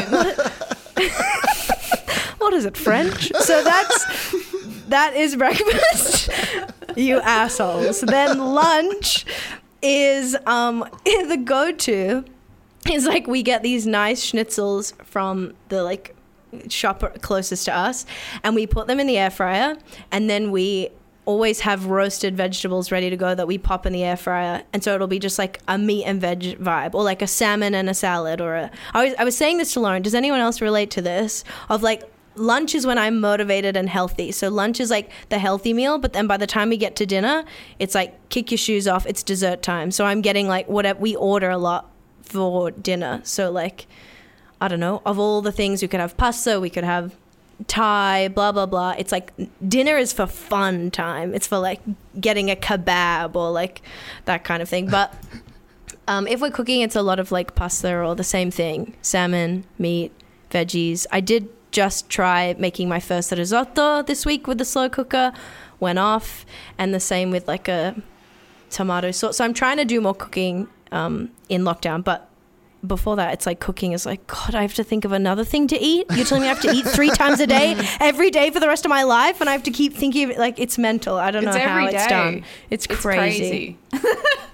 What is it, French? So that's that is breakfast. You assholes. Then lunch is um the go-to is like we get these nice schnitzels from the like shop closest to us, and we put them in the air fryer, and then we always have roasted vegetables ready to go that we pop in the air fryer, and so it'll be just like a meat and veg vibe, or like a salmon and a salad, or a I was, I was saying this to Lauren, does anyone else relate to this, of like lunch is when I'm motivated and healthy, so lunch is like the healthy meal, but then by the time we get to dinner it's like kick your shoes off, it's dessert time, so I'm getting like whatever we order a lot for dinner, so like I don't know, of all the things we could have pasta, we could have Thai, blah blah blah. It's like dinner is for fun time. It's for like getting a kebab or like that kind of thing. But um, if we're cooking, it's a lot of like pasta or the same thing: salmon, meat, veggies. I did just try making my first risotto this week with the slow cooker. Went off, and the same with like a tomato sauce. So I'm trying to do more cooking um, in lockdown, but. Before that, it's like cooking is like, God, I have to think of another thing to eat. You're telling me I have to eat three times a day, every day for the rest of my life, and I have to keep thinking of it. Like, it's mental. I don't It's know how every it's day. done. It's, It's crazy. crazy.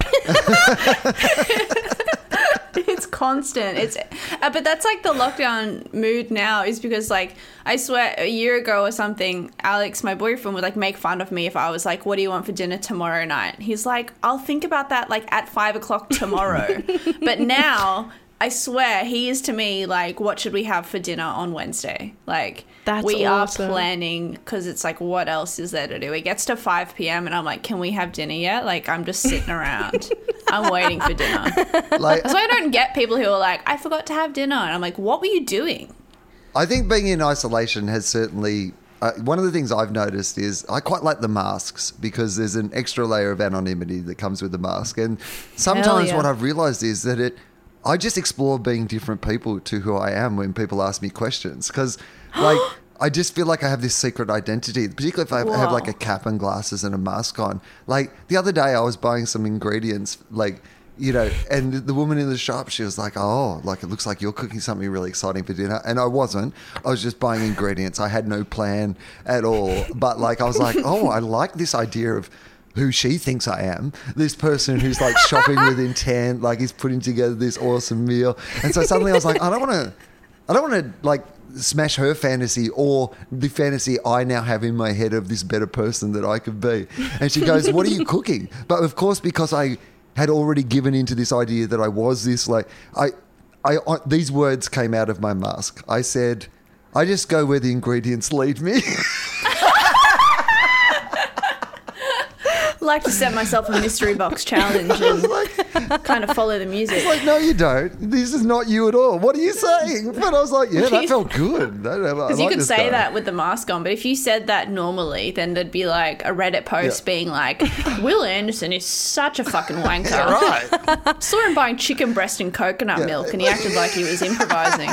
It's constant. It's, uh, but that's like the lockdown mood now, is because like I swear a year ago or something, Alex, my boyfriend, would like make fun of me if I was like, "What do you want for dinner tomorrow night?" He's like, "I'll think about that like at five o'clock tomorrow." But now I swear he is to me like, "What should we have for dinner on Wednesday?" Like That's we awesome. are planning, because it's like, what else is there to do? It gets to five p.m. and I'm like, "Can we have dinner yet?" Like I'm just sitting around. I'm waiting for dinner. Like, So I don't get people who are like, "I forgot to have dinner," and I'm like, "What were you doing?" I think being in isolation has certainly. Uh, one of the things I've noticed is I quite like the masks because there's an extra layer of anonymity that comes with the mask. And sometimes yeah. what I've realised is that it, I just explore being different people to who I am when people ask me questions. Because, like, I just feel like I have this secret identity, particularly if I have, have like Whoa. a cap and glasses and a mask on. Like, the other day I was buying some ingredients, like, you know, and the woman in the shop, she was like, "Oh, like it looks like you're cooking something really exciting for dinner." And I wasn't. I was just buying ingredients. I had no plan at all. But like, I was like, "Oh, I like this idea of who she thinks I am. This person who's like shopping with intent, like he's putting together this awesome meal." And so suddenly I was like, I don't want to, I don't want to like smash her fantasy or the fantasy I now have in my head of this better person that I could be. And she goes, "What are you cooking?" But of course, because I had already given into this idea that I was this, like, I, I, I these words came out of my mask. I said, "I just go where the ingredients lead me." I like to set myself a mystery box challenge and kind of follow the music. It's like, no, you don't. This is not you at all. What are you saying? But I was like, yeah, that felt good. Because you could say that with the mask on, but if you said that normally, then there'd be like a Reddit post Yeah. being like, "Will Anderson is such a fucking wanker." Yeah, right. Saw him buying chicken breast and coconut Yeah. milk, and he acted like he was improvising.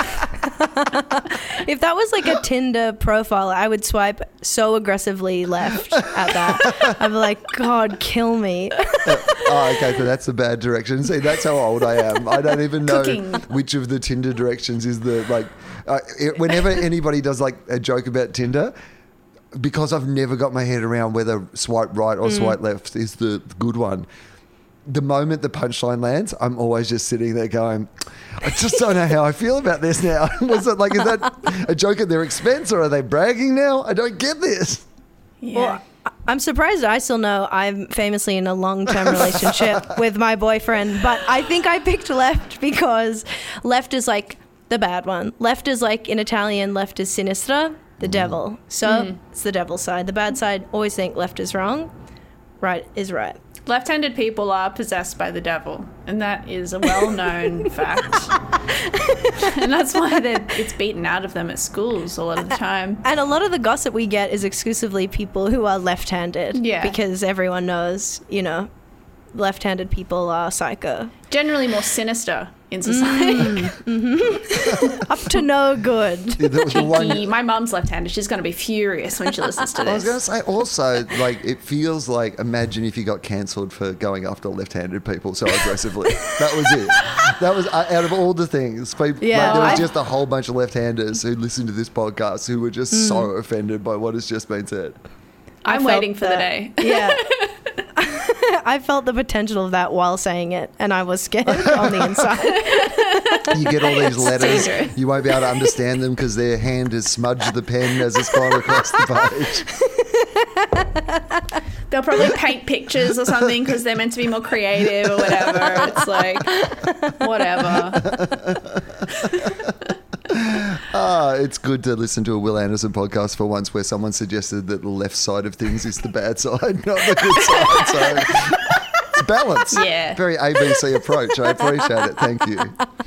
If that was like a Tinder profile, I would swipe so aggressively left at that. I'd be like, God, kill me. Oh, okay, so that's the bad direction. See, that's how old I am. I don't even know Cooking. which of the Tinder directions is the, like, uh, it, whenever anybody does like a joke about Tinder, because I've never got my head around whether swipe right or swipe left is the good one. The moment the punchline lands, I'm always just sitting there going, I just don't know how I feel about this now. Was it like, is that a joke at their expense or are they bragging now? I don't get this. Yeah. Well, I'm surprised I still know I'm famously in a long-term relationship with my boyfriend, but I think I picked left because left is like the bad one. Left is like, in Italian, left is sinistra, the mm. devil. So mm. it's the devil's side. The bad side always think left is wrong, right is right. Left-handed people are possessed by the devil, and that is a well-known fact. And that's why it's beaten out of them at schools a lot of the time. And a lot of the gossip we get is exclusively people who are left-handed. Yeah. Because everyone knows, you know, left-handed people are psycho. Generally more sinister in society. Mm. Mm-hmm. Up to no good. Yeah, the, the one... My mum's left-handed. She's going to be furious when she listens to this. I was going to say also, like, it feels like, imagine if you got cancelled for going after left-handed people so aggressively. That was it. That was, uh, out of all the things, people, yeah, like, there was I... just a whole bunch of left-handers who listened to this podcast who were just mm. so offended by what has just been said. I'm waiting for that. the day. Yeah. I felt the potential of that while saying it, and I was scared on the inside. You get all these letters, you won't be able to understand them because their hand has smudged the pen as it's gone across the page. They'll probably paint pictures or something because they're meant to be more creative or whatever. It's like, whatever. Ah, it's good to listen to a Will Anderson podcast for once where someone suggested that the left side of things is the bad side, not the good side. So it's balance. Yeah. Very A B C approach. I appreciate it. Thank you.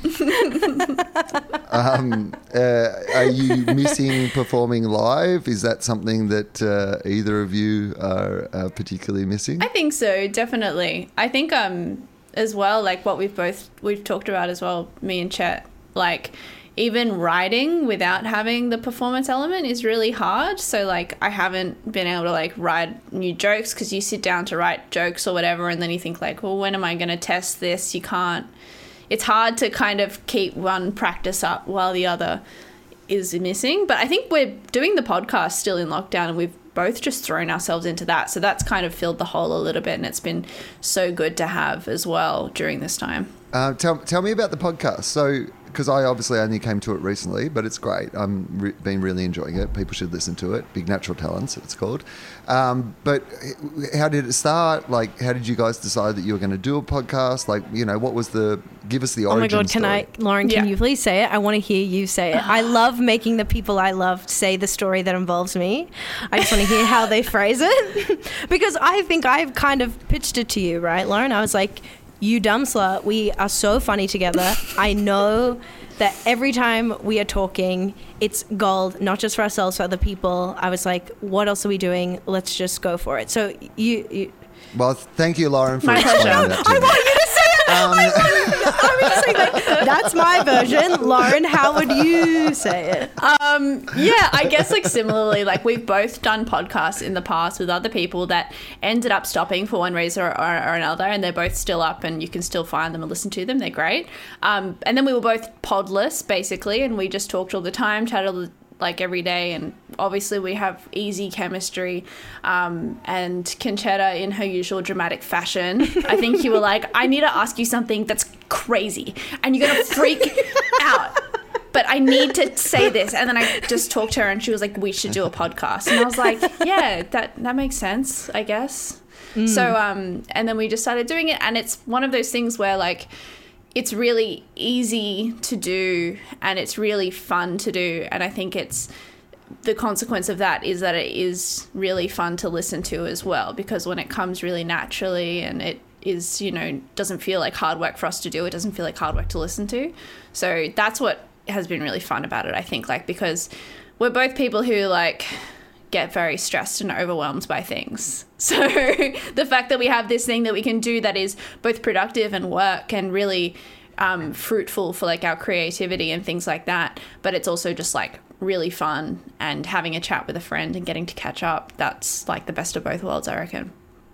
Um, uh, are you missing performing live? Is that something that uh, either of you are uh, particularly missing? I think so, definitely. I think um as well, like what we've both we've talked about as well, me and Chet, like even writing without having the performance element is really hard. So like I haven't been able to like write new jokes because you sit down to write jokes or whatever and then you think like, well, when am I going to test this? You can't. It's hard to kind of keep one practice up while the other is missing. But I think we're doing the podcast still in lockdown and we've both just thrown ourselves into that. So that's kind of filled the hole a little bit and it's been so good to have as well during this time. Uh, tell, tell me about the podcast. So, because I obviously only came to it recently, but it's great. I'm re- been really enjoying it. People should listen to it. Big Natural Talents, it's called. Um, but how did it start? Like, how did you guys decide that you were going to do a podcast? Like, you know, what was the? Give us the origin. Oh my god, can story. I, Lauren? Can yeah. you please say it? I want to hear you say it. I love making the people I love say the story that involves me. I just want to hear how they phrase it because I think I've kind of pitched it to you, right, Lauren? I was like, you dumb slut, we are so funny together. I know that every time we are talking, it's gold, not just for ourselves, for other people. I was like, what else are we doing? Let's just go for it. So you... you well, thank you, Lauren, for my explaining that to I me. want you to say it. Um, I want you to say that. That's my version. Lauren, how would you say it? Um, yeah, I guess like similarly, like we've both done podcasts in the past with other people that ended up stopping for one reason or, or, or another, and they're both still up and you can still find them and listen to them. They're great. Um, and then we were both podless, basically, and we just talked all the time, chatted like every day, and obviously we have easy chemistry. Um, and Conchetta, in her usual dramatic fashion, I think you were like, I need to ask you something that's crazy and you're gonna freak out, but I need to say this. And then I just talked to her and she was like, we should do a podcast. And I was like, yeah, that that makes sense, I guess. Mm. So um and then we just started doing it, and it's one of those things where like it's really easy to do and it's really fun to do. And I think it's the consequence of that is that it is really fun to listen to as well, because when it comes really naturally and it is, you know, doesn't feel like hard work for us to do, it doesn't feel like hard work to listen to. So that's what has been really fun about it, I think, like, because we're both people who like get very stressed and overwhelmed by things. So the fact that we have this thing that we can do that is both productive and work and really um, fruitful for like our creativity and things like that, but it's also just like really fun and having a chat with a friend and getting to catch up, that's like the best of both worlds, I reckon.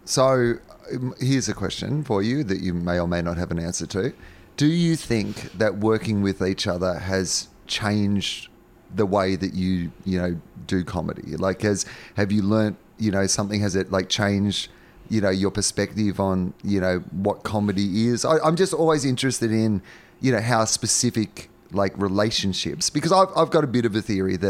So um, here's a question for you that you may or may not have an answer to. Do you think that working with each other has changed the way that you, you know, do comedy? Like, has, have you learnt, you know, something, has it like changed, you know, your perspective on, you know, what comedy is? I, I'm just always interested in, you know, how specific like relationships, because I've, I've got a bit of a theory that,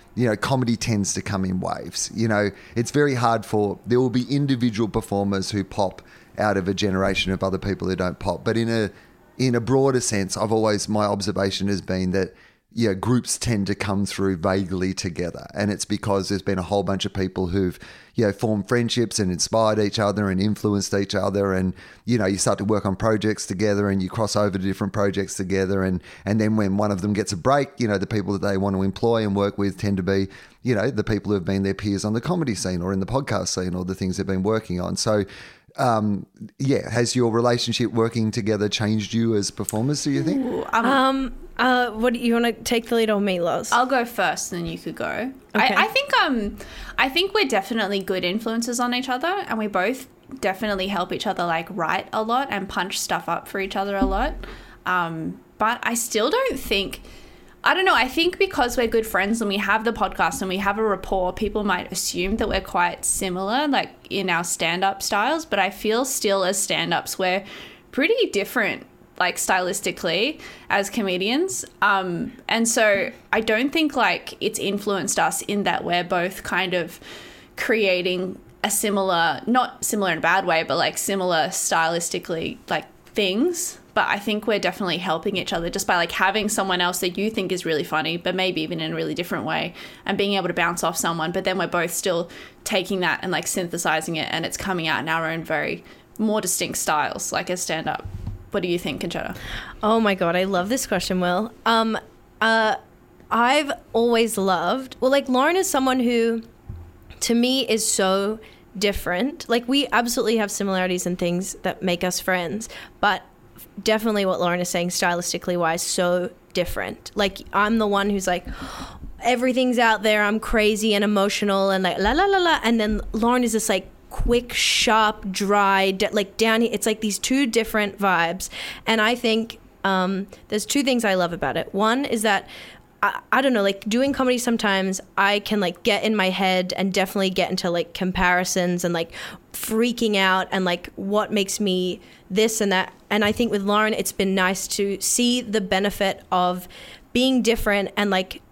you know, comedy tends to come in waves. You know, it's very hard for, there will be individual performers who pop out of a generation of other people who don't pop. But in a in a broader sense, I've always, my observation has been that, yeah, groups tend to come through vaguely together. And it's because there's been a whole bunch of people who've, you know, formed friendships and inspired each other and influenced each other. And, you know, you start to work on projects together and you cross over to different projects together. And, and then when one of them gets a break, you know, the people that they want to employ and work with tend to be, you know, the people who've been their peers on the comedy scene or in the podcast scene or the things they've been working on. So, um, yeah, has your relationship working together changed you as performers, do you think? Ooh, um, Um, uh, what do you want to take the lead on me, Loz? I'll go first, and then you could go. Okay. I, I think um, I think we're definitely good influences on each other, and we both definitely help each other like write a lot and punch stuff up for each other a lot. Um, but I still don't think. I don't know. I think because we're good friends and we have the podcast and we have a rapport, people might assume that we're quite similar, like in our stand-up styles. But I feel still as stand-ups, we're pretty different, like stylistically as comedians. Um, and so I don't think like it's influenced us in that we're both kind of creating a similar, not similar in a bad way, but like similar stylistically like things. But I think we're definitely helping each other just by like having someone else that you think is really funny, but maybe even in a really different way, and being able to bounce off someone. But then we're both still taking that and like synthesizing it, and it's coming out in our own very more distinct styles, like as stand up. What do you think, Conchetta? Oh my God, I love this question, Will. Um, uh, I've always loved, well, like Lauren is someone who to me is so different. Like we absolutely have similarities and things that make us friends, but definitely what Lauren is saying stylistically wise, so different. Like I'm the one who's like, everything's out there, I'm crazy and emotional and like la la la la, and then Lauren is just like quick, sharp, dry, d- like down here. It's like these two different vibes. And I think um, there's two things I love about it. One is that I, I don't know, like doing comedy sometimes I can like get in my head and definitely get into like comparisons and like freaking out and like what makes me this and that. And I think with Lauren, it's been nice to see the benefit of being different and like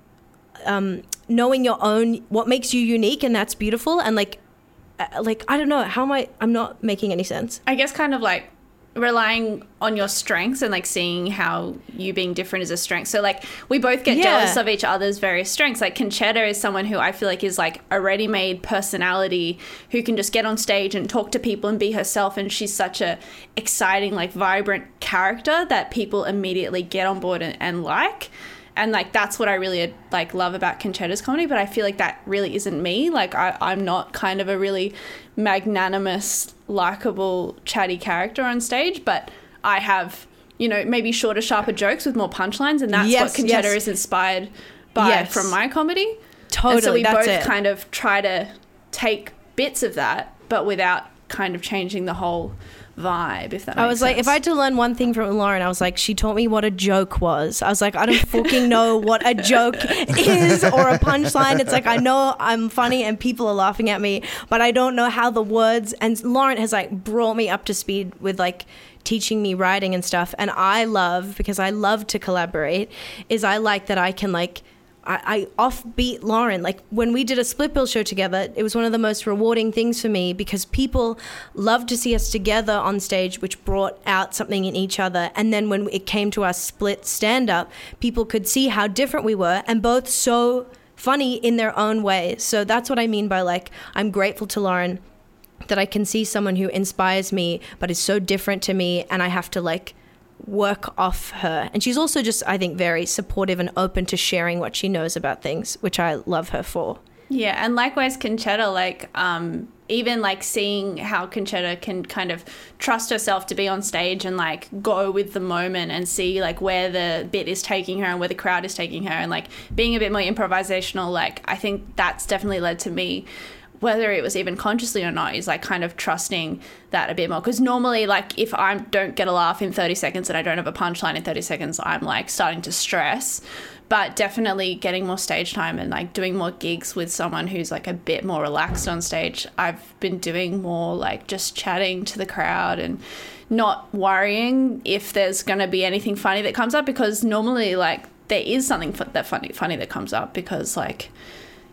um, knowing your own, what makes you unique, and that's beautiful. And like, uh, like I don't know, how am I, I'm not making any sense. I guess kind of like relying on your strengths and like seeing how you being different is a strength. So like we both get Yeah. jealous of each other's various strengths. Like Conchetta is someone who I feel like is like a ready-made personality who can just get on stage and talk to people and be herself, and she's such a exciting, like vibrant character that people immediately get on board and, and like. And like that's what I really like love about Conchetta's comedy, but I feel like that really isn't me. Like I, I'm not kind of a really magnanimous, likable, chatty character on stage, but I have, you know, maybe shorter, sharper jokes with more punchlines, and that's Yes, what Conchetta yes. is inspired by Yes. from my comedy. Totally, And so we that's both it. kind of try to take bits of that, but without kind of changing the whole vibe, if that makes I was like, sense. if I had to learn one thing from Lauren, I was like, she taught me what a joke was. I was like, I don't fucking know what a joke is or a punchline. It's like, I know I'm funny and people are laughing at me, but I don't know how the words, and Lauren has like brought me up to speed with like teaching me writing and stuff. And I love, because I love to collaborate, is I like that I can like, I, I offbeat Lauren. Like when we did a split bill show together, it was one of the most rewarding things for me because people loved to see us together on stage, which brought out something in each other. And then when it came to our split stand-up, people could see how different we were and both so funny in their own way. So that's what I mean by like, I'm grateful to Lauren that I can see someone who inspires me but is so different to me, and I have to like work off her. And she's also just, I think, very supportive and open to sharing what she knows about things, which I love her for. Yeah, and likewise Conchetta, like um even like seeing how Conchetta can kind of trust herself to be on stage and like go with the moment and see like where the bit is taking her and where the crowd is taking her, and like being a bit more improvisational, like I think that's definitely led to me, whether it was even consciously or not, is like kind of trusting that a bit more. Because normally, like if I don't get a laugh in thirty seconds and I don't have a punchline in thirty seconds, I'm like starting to stress. But definitely getting more stage time and like doing more gigs with someone who's like a bit more relaxed on stage. I've been doing more like just chatting to the crowd and not worrying if there's going to be anything funny that comes up, because normally like there is something that funny funny that comes up, because like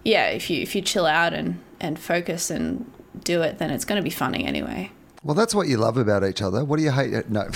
yeah, if you if you chill out and, and focus and do it, then it's going to be funny anyway. Well, that's what you love about each other. What do you hate? No,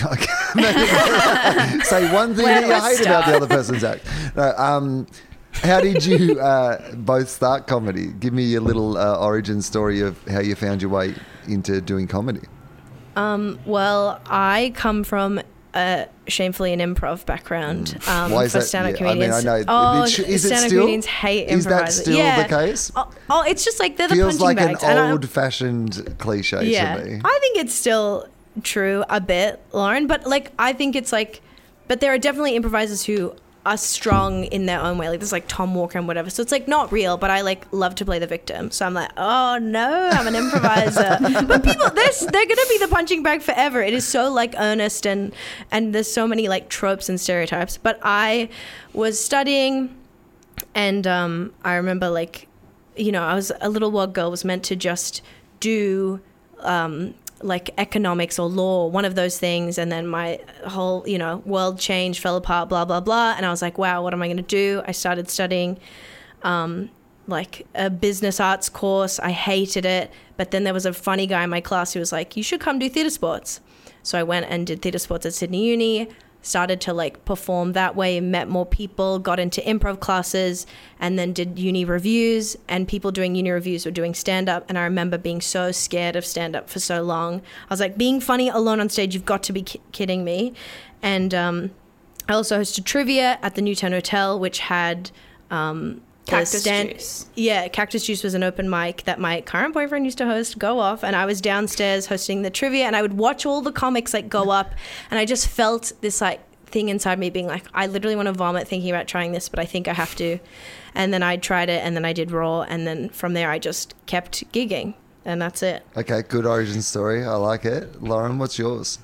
say one thing Where that do you I hate about start? the other person's act. No, um, how did you uh, both start comedy? Give me a little uh, origin story of how you found your way into doing comedy. Um, well, I come from a shamefully an improv background. Um, Why is for that? stand-up Yeah, I mean, comedians. I know. Oh, It sh- is it stand-up still- comedians hate is that improvisers. still yeah. the case? Oh, oh, it's just like they're the Feels punching like bags. an and I- old-fashioned cliche yeah, to me. I think it's still true a bit, Lauren. But like, I think it's like, but there are definitely improvisers who are strong in their own way. Like there's like Tom Walker and whatever. So it's like not real, but I like love to play the victim. So I'm like, oh no, I'm an improviser. But people, they're they're gonna be the punching bag forever. It is so like earnest and and there's so many like tropes and stereotypes. But I was studying, and um, I remember like, you know, I was a little wild girl, was meant to just do um, like economics or law, one of those things, and then my whole, you know, world changed, fell apart, blah blah blah, and I was like, wow, what am I going to do? I started studying um, like a business arts course. I hated it, but then there was a funny guy in my class who was like, you should come do theatre sports. So I went and did theatre sports at Sydney Uni, started to like perform that way, met more people, got into improv classes, and then did uni reviews, and people doing uni reviews were doing stand-up. And I remember being so scared of stand-up for so long. I was like, being funny alone on stage, you've got to be ki- kidding me. And um, I also hosted trivia at the Newtown Hotel, which had um, the Cactus stand- Juice. Yeah, Cactus Juice was an open mic that my current boyfriend used to host, go off, and I was downstairs hosting the trivia, and I would watch all the comics like go up, and I just felt this like thing inside me being like, I literally want to vomit thinking about trying this, but I think I have to. And then I tried it, and then I did Raw, and then from there I just kept gigging, and that's it. Okay, good origin story. I like it. Lauren, what's yours?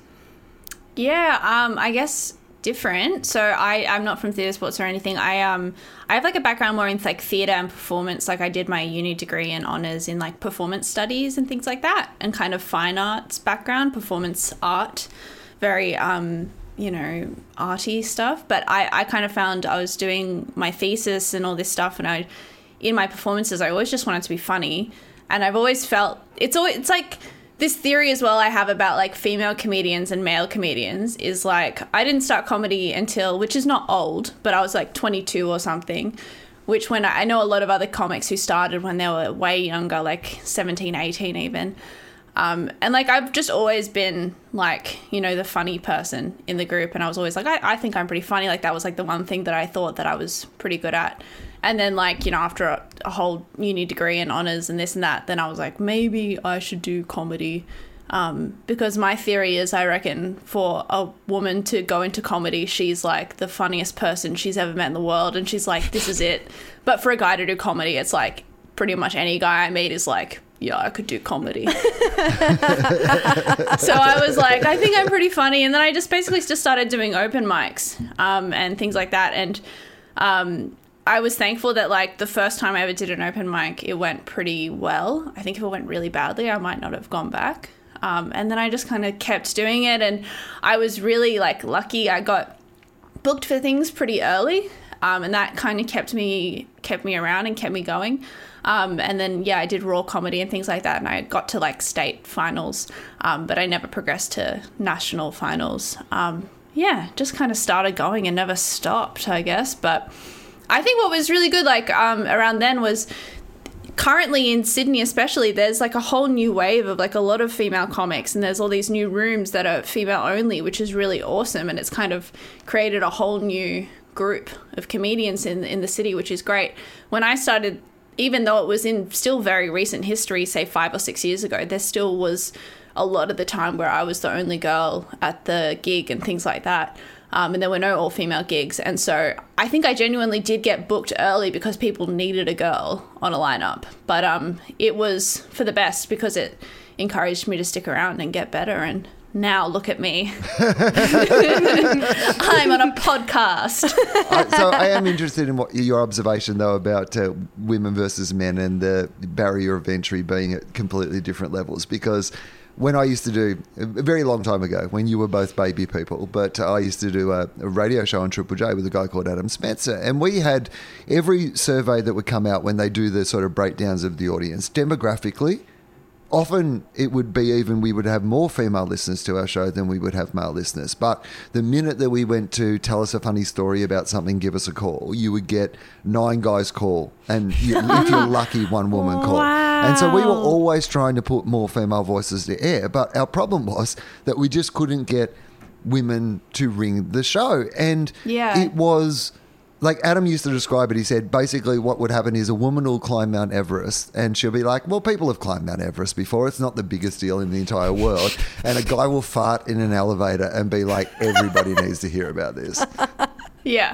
Yeah, um, I guess different. So I, I'm not from theatre sports or anything. I um I have like a background more in like theatre and performance. Like I did my uni degree and honours in like performance studies and things like that, and kind of fine arts background, performance art, very um you know, arty stuff. But I, I kind of found I was doing my thesis and all this stuff, and I in my performances I always just wanted to be funny, and I've always felt it's always it's like this theory as well I have about like female comedians and male comedians is like I didn't start comedy until, which is not old, but I was like twenty-two or something, which when I, I know a lot of other comics who started when they were way younger, like seventeen, eighteen even. Um, and like I've just always been like, you know, the funny person in the group, and I was always like, I, I think I'm pretty funny. Like that was like the one thing that I thought that I was pretty good at. And then like, you know, after a, a whole uni degree and honours and this and that, then I was like, maybe I should do comedy. Um, because my theory is, I reckon, for a woman to go into comedy, she's like the funniest person she's ever met in the world, and she's like, this is it. But for a guy to do comedy, it's like pretty much any guy I meet is like, yeah, I could do comedy. So I was like, I think I'm pretty funny. And then I just basically just started doing open mics um, and things like that. And um, I was thankful that like the first time I ever did an open mic, it went pretty well. I think if it went really badly, I might not have gone back. Um, and then I just kind of kept doing it. And I was really like lucky. I got booked for things pretty early. Um, and that kind of kept me kept me around and kept me going. Um, and then, yeah, I did Raw comedy and things like that. And I got to like state finals, um, but I never progressed to national finals. Um, yeah, just kind of started going and never stopped, I guess. But I think what was really good, like um, around then was currently in Sydney especially, there's like a whole new wave of like a lot of female comics, and there's all these new rooms that are female only, which is really awesome. And it's kind of created a whole new group of comedians in in the city, which is great. When I started, even though it was in still very recent history, say five or six years ago, there still was a lot of the time where I was the only girl at the gig and things like that. Um, and there were no all-female gigs. And so I think I genuinely did get booked early because people needed a girl on a lineup. But um, it was for the best because it encouraged me to stick around and get better. And now look at me. I'm on a podcast. I, so I am interested in what your observation, though, about uh, women versus men and the barrier of entry being at completely different levels. Because when I used to do, a very long time ago, when you were both baby people, but I used to do a, a radio show on Triple J with a guy called Adam Spencer. And we had every survey that would come out when they do the sort of breakdowns of the audience, demographically, often it would be even we would have more female listeners to our show than we would have male listeners. But the minute that we went to tell us a funny story about something, give us a call, you would get nine guys call. And you, if you're lucky, one woman call. Wow. And so we were always trying to put more female voices to air. But our problem was that we just couldn't get women to ring the show. And yeah. it was... Like Adam used to describe it, he said basically what would happen is a woman will climb Mount Everest and she'll be like, well, people have climbed Mount Everest before. It's not the biggest deal in the entire world. And a guy will fart in an elevator and be like, everybody needs to hear about this. Yeah.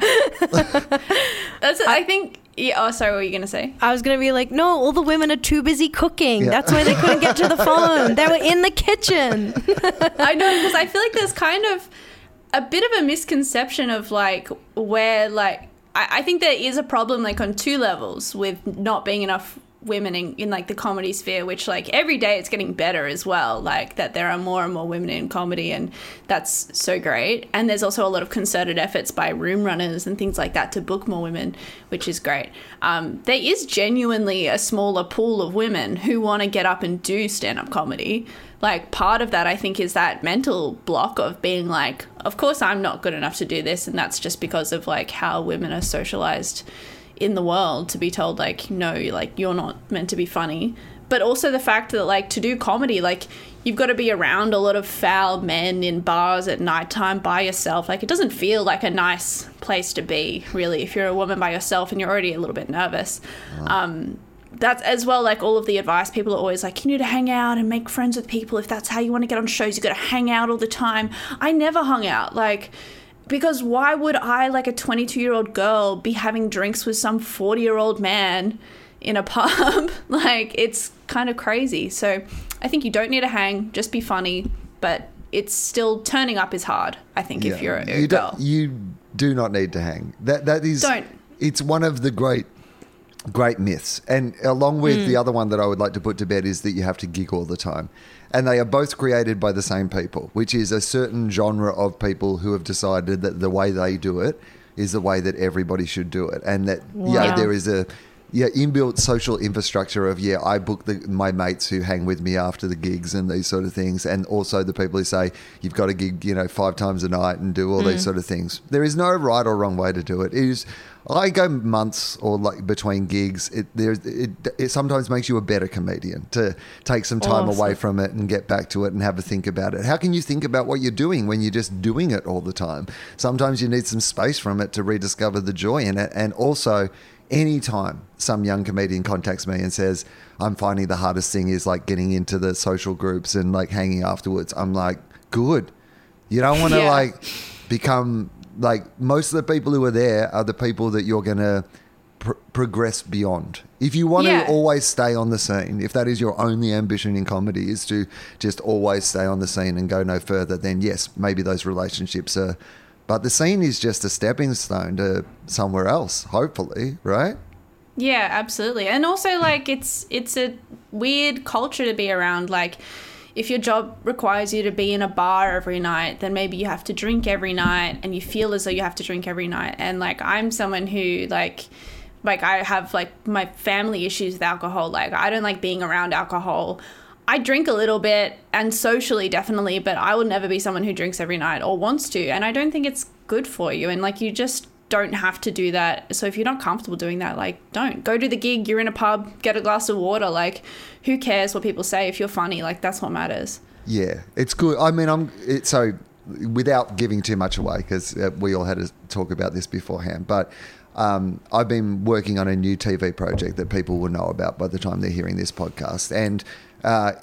That's, I think, yeah, oh, sorry, what were you going to say? I was going to be like, no, all the women are too busy cooking. Yeah. That's why they couldn't get to the phone. They were in the kitchen. I know, because I feel like there's kind of a bit of a misconception of like where like, I, I think there is a problem like on two levels with not being enough women in, in like the comedy sphere, which like every day it's getting better as well, like that there are more and more women in comedy, and that's so great. And there's also a lot of concerted efforts by room runners and things like that to book more women, which is great. Um, there is genuinely a smaller pool of women who want to get up and do stand-up comedy. Like part of that, I think, is that mental block of being like, of course I'm not good enough to do this. And that's just because of like how women are socialized in the world to be told like, no, like you're not meant to be funny. But also the fact that like to do comedy, like you've got to be around a lot of foul men in bars at nighttime by yourself. Like it doesn't feel like a nice place to be, really, if you're a woman by yourself and you're already a little bit nervous. Oh. Um, That's as well, like all of the advice, people are always like, you need to hang out and make friends with people. If that's how you want to get on shows, you got to hang out all the time. I never hung out, like, because why would I, like a twenty-two-year-old girl, be having drinks with some forty-year-old man in a pub? Like, it's kind of crazy. So I think you don't need to hang, just be funny. But it's still, turning up is hard, I think, yeah. if you're a, a you girl. You do not need to hang. That That is, don't. It's one of the great... Great myths. And along with Mm. the other one that I would like to put to bed is that you have to gig all the time. And they are both created by the same people, which is a certain genre of people who have decided that the way they do it is the way that everybody should do it. And that, Wow. yeah, there is a yeah inbuilt social infrastructure of, yeah, I book the, my mates who hang with me after the gigs and these sort of things. And also the people who say, you've got to gig, you know, five times a night and do all mm. these sort of things. There is no right or wrong way to do it. It is... I go months or like between gigs. It, there, it, it sometimes makes you a better comedian to take some time Awesome. away from it and get back to it and have a think about it. How can you think about what you're doing when you're just doing it all the time? Sometimes you need some space from it to rediscover the joy in it. And also, anytime some young comedian contacts me and says, I'm finding the hardest thing is like getting into the social groups and like hanging afterwards, I'm like, good. You don't want to Yeah. like become... Like most of the people who are there are the people that you're going to pr- progress beyond. If you want Yeah. to always stay on the scene, if that is your only ambition in comedy is to just always stay on the scene and go no further, then yes, maybe those relationships are... But the scene is just a stepping stone to somewhere else, hopefully, right? Yeah, absolutely. And also, like, it's it's a weird culture to be around. Like, if your job requires you to be in a bar every night, then maybe you have to drink every night and you feel as though you have to drink every night. And like, I'm someone who like, like I have like my family issues with alcohol. Like I don't like being around alcohol. I drink a little bit and socially definitely, but I will never be someone who drinks every night or wants to. And I don't think it's good for you. And like, you just don't have to do that. So if you're not comfortable doing that, like, don't go to the gig. You're in a pub, get a glass of water. Like, who cares what people say? If you're funny, like, that's what matters. Yeah, it's good. I mean, I'm it, so without giving too much away, because uh, we all had to talk about this beforehand, but um, I've been working on a new T V project that people will know about by the time they're hearing this podcast. And uh,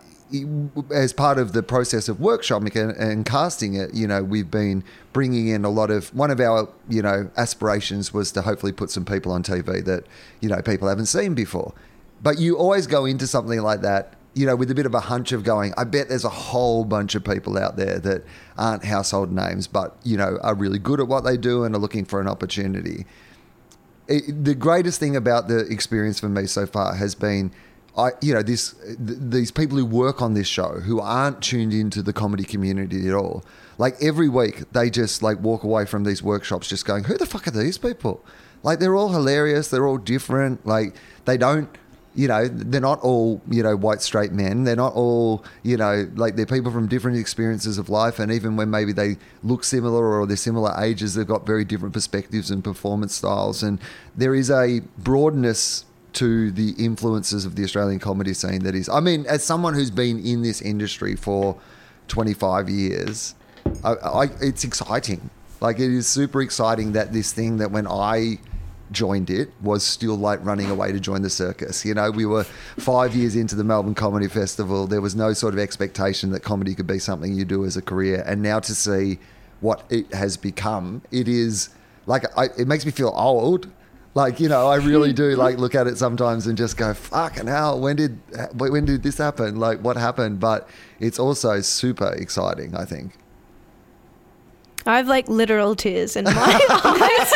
as part of the process of workshopping and, and casting it, you know, we've been bringing in a lot of, one of our, you know, aspirations was to hopefully put some people on T V that, you know, people haven't seen before. But you always go into something like that you know, with a bit of a hunch of going, I bet there's a whole bunch of people out there that aren't household names, but, you know, are really good at what they do and are looking for an opportunity. It, the greatest thing about the experience for me so far has been, I, you know, this th- these people who work on this show who aren't tuned into the comedy community at all. Like every week, they just like walk away from these workshops just going, who the fuck are these people? Like they're all hilarious. They're all different. Like they don't, you know, they're not all, you know, white straight men. They're not all, you know, like they're people from different experiences of life. And even when maybe they look similar or they're similar ages, they've got very different perspectives and performance styles. And there is a broadness to the influences of the Australian comedy scene that is, I mean, as someone who's been in this industry for twenty-five years, I, I, it's exciting. Like it is super exciting that this thing that when I joined it was still like running away to join the circus. You know, we were five years into the Melbourne Comedy Festival. There was no sort of expectation that comedy could be something you do as a career. And now to see what it has become, it is like, I, it makes me feel old. Like, you know, I really do like look at it sometimes and just go, fucking hell, when did, when did this happen? Like what happened? But it's also super exciting, I think. I have like literal tears in my eyes.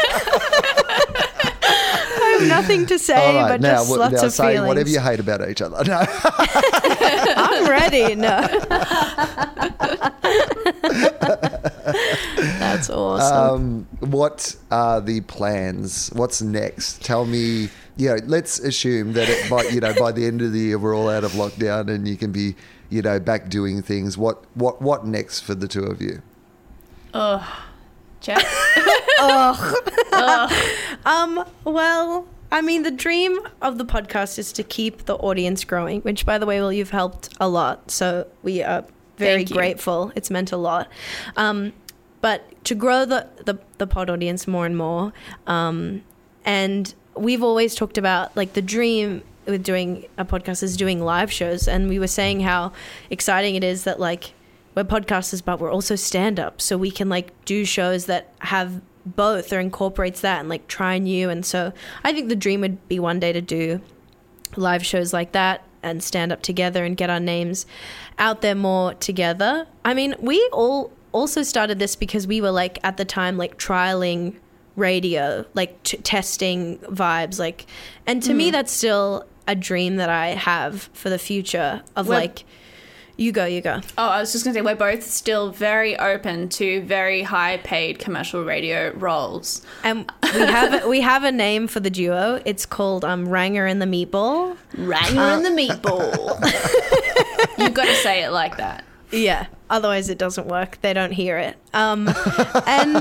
I have nothing to say, right, but now, just w- lots now of say feelings. whatever you hate about each other. No. I'm ready. No. That's awesome. Um, what are the plans? What's next? Tell me. You know, let's assume that it, by you know by the end of the year we're all out of lockdown and you can be you know back doing things. What what what next for the two of you? Oh, Jeff. Um, well, I mean, the dream of the podcast is to keep the audience growing, which, by the way, Will, you've helped a lot. So we are very Thank you. grateful. It's meant a lot. Um, but to grow the, the, the pod audience more and more. Um, and we've always talked about, like, the dream with doing a podcast is doing live shows. And we were saying how exciting it is that, like, we're podcasters, but we're also stand-up. So we can, like, do shows that have both or incorporates that and like try new. And so I think the dream would be one day to do live shows like that and stand up together and get our names out there more together. I mean, we all also started this because we were like at the time like trialing radio, like t- testing vibes, like, and to mm. me that's still a dream that I have for the future of we're- like You go, you go. Oh, I was just going to say, we're both still very open to very high-paid commercial radio roles. And we have we have a name for the duo. It's called um, Ranger and the Meatball. Ranger uh, and the Meatball. You've got to say it like that. Yeah, otherwise it doesn't work. They don't hear it. Um, and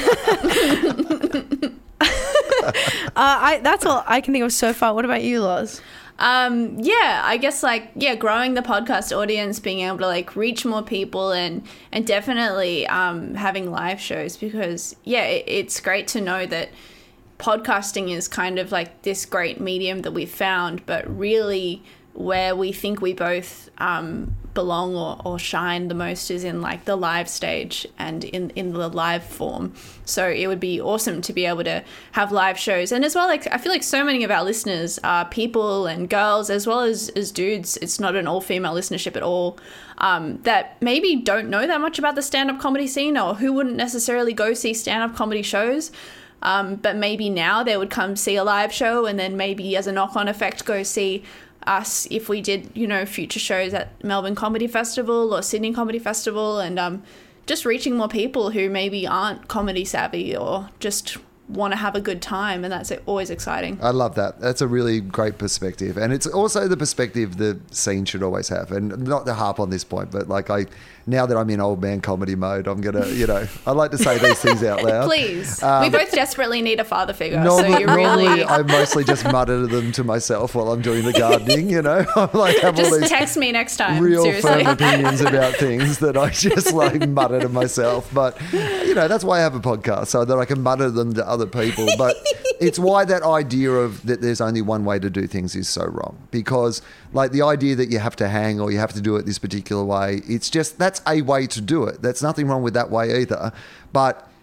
uh, I that's all I can think of so far. What about you, Loz? Um, yeah, I guess like, yeah, growing the podcast audience, being able to like reach more people and, and definitely, um, having live shows because yeah, it, it's great to know that podcasting is kind of like this great medium that we've found, but really where we think we both, um, belong or, or shine the most is in like the live stage and in, in the live form. So it would be awesome to be able to have live shows. And as well, like I feel like so many of our listeners are people and girls as well as, as dudes. It's not an all-female listenership at all, um, that maybe don't know that much about the stand-up comedy scene or who wouldn't necessarily go see stand-up comedy shows. Um, but maybe now they would come see a live show and then maybe as a knock-on effect go see us if we did, you know, future shows at Melbourne Comedy Festival or Sydney Comedy Festival, and um, just reaching more people who maybe aren't comedy savvy or just want to have a good time, and that's always exciting. I love that. That's a really great perspective, and it's also the perspective the scene should always have. And not to harp on this point, but like I, now that I'm in old man comedy mode, I'm gonna, you know, I like to say these things out loud. Please, um, we both desperately need a father figure. Normally, so you normally really, I mostly just mutter them to myself while I'm doing the gardening. You know, I'm like have just all these text me next time. real seriously. firm opinions about things that I just like mutter to myself. But you know, that's why I have a podcast so that I can mutter them to other people. But it's why that idea of that there's only one way to do things is so wrong, because like the idea that you have to hang or you have to do it this particular way, it's just that's a way to do it. There's nothing wrong with that way either. But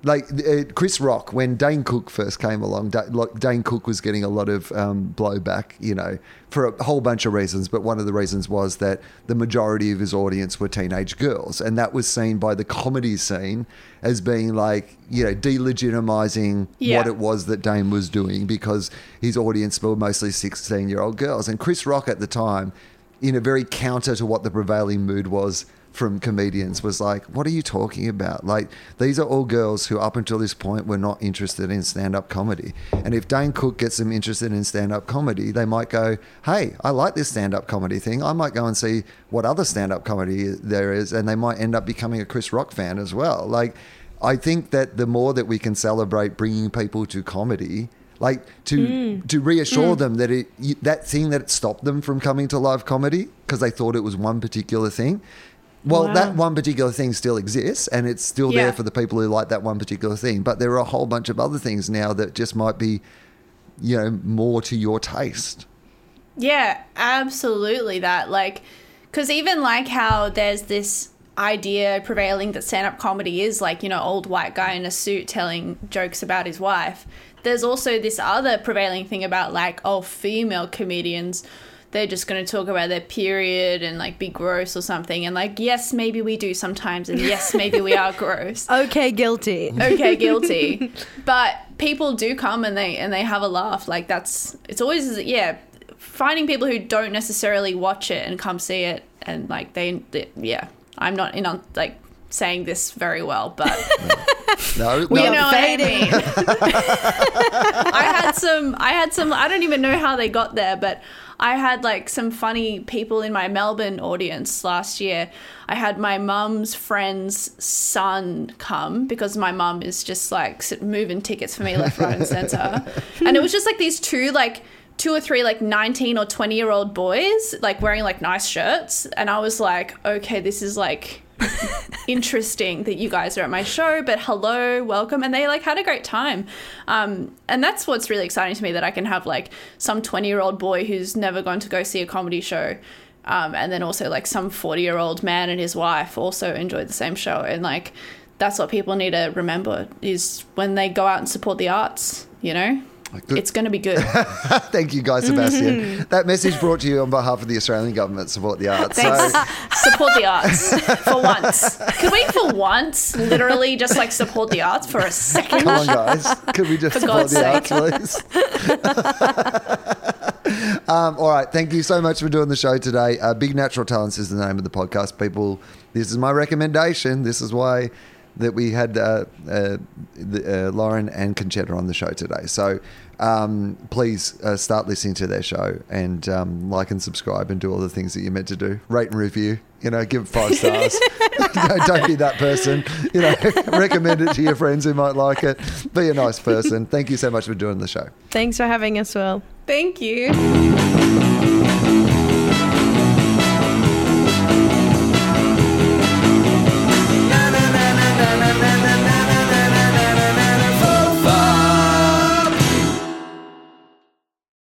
like uh, Chris Rock, when Dane Cook first came along, Da- like, Dane Cook was getting a lot of um, blowback, you know, for a whole bunch of reasons. But one of the reasons was that the majority of his audience were teenage girls. And that was seen by the comedy scene as being like, you know, delegitimizing Yeah. what it was that Dane was doing, because his audience were mostly sixteen-year-old girls. And Chris Rock at the time, in a very counter to what the prevailing mood was from comedians, was like, what are you talking about? Like, these are all girls who up until this point were not interested in stand-up comedy. And if Dane Cook gets them interested in stand-up comedy, they might go, hey, I like this stand-up comedy thing. I might go and see what other stand-up comedy there is. And they might end up becoming a Chris Rock fan as well. Like, I think that the more that we can celebrate bringing people to comedy, like to mm. to reassure mm. them that it that thing that stopped them from coming to live comedy because they thought it was one particular thing. Well, wow. that one particular thing still exists, and it's still yeah. there for the people who like that one particular thing. But there are a whole bunch of other things now that just might be, you know, more to your taste. Yeah, absolutely that. Like, because even like how there's this idea prevailing that stand-up comedy is like, you know, old white guy in a suit telling jokes about his wife. There's also this other prevailing thing about like, oh, female comedians, they're just going to talk about their period and like be gross or something. And like, yes, maybe we do sometimes. And yes, maybe we are gross. Okay, guilty. Okay, guilty. But people do come and they and they have a laugh. Like that's, it's always, yeah, finding people who don't necessarily watch it and come see it. And like they, they yeah, I'm not in on like saying this very well, but no, we no. know what I mean. I had some, I had some, I don't even know how they got there, but I had like some funny people in my Melbourne audience last year. I had my mum's friend's son come because my mum is just like moving tickets for me left, right and centre. And it was just like these two like two or three like nineteen or twenty year old boys like wearing like nice shirts. And I was like, okay, this is like interesting that you guys are at my show, but hello, welcome. And they like had a great time. Um, and that's what's really exciting to me, that I can have like some twenty year old boy who's never gone to go see a comedy show. Um, and then also like some forty year old man and his wife also enjoyed the same show. And like, that's what people need to remember is when they go out and support the arts, you know, Good. It's going to be good. Thank you, Guy Sebastian. That message brought to you on behalf of the Australian government. Support the arts. Thanks. So. Support the arts for once. Could we, for once, literally just like support the arts for a second? Come on, guys. Could we just for support God's the sake. arts, please? um, all right. Thank you so much for doing the show today. Uh, Big Natural Talents is the name of the podcast. People, this is my recommendation. This is why that we had uh, uh, the, uh, Lauren and Conchetta on the show today. So um, please uh, start listening to their show and um, like and subscribe and do all the things that you're meant to do. Rate and review. You know, give it five stars. don't, don't be that person. You know, recommend it to your friends who might like it. Be a nice person. Thank you so much for doing the show. Thanks for having us, Will. Thank you.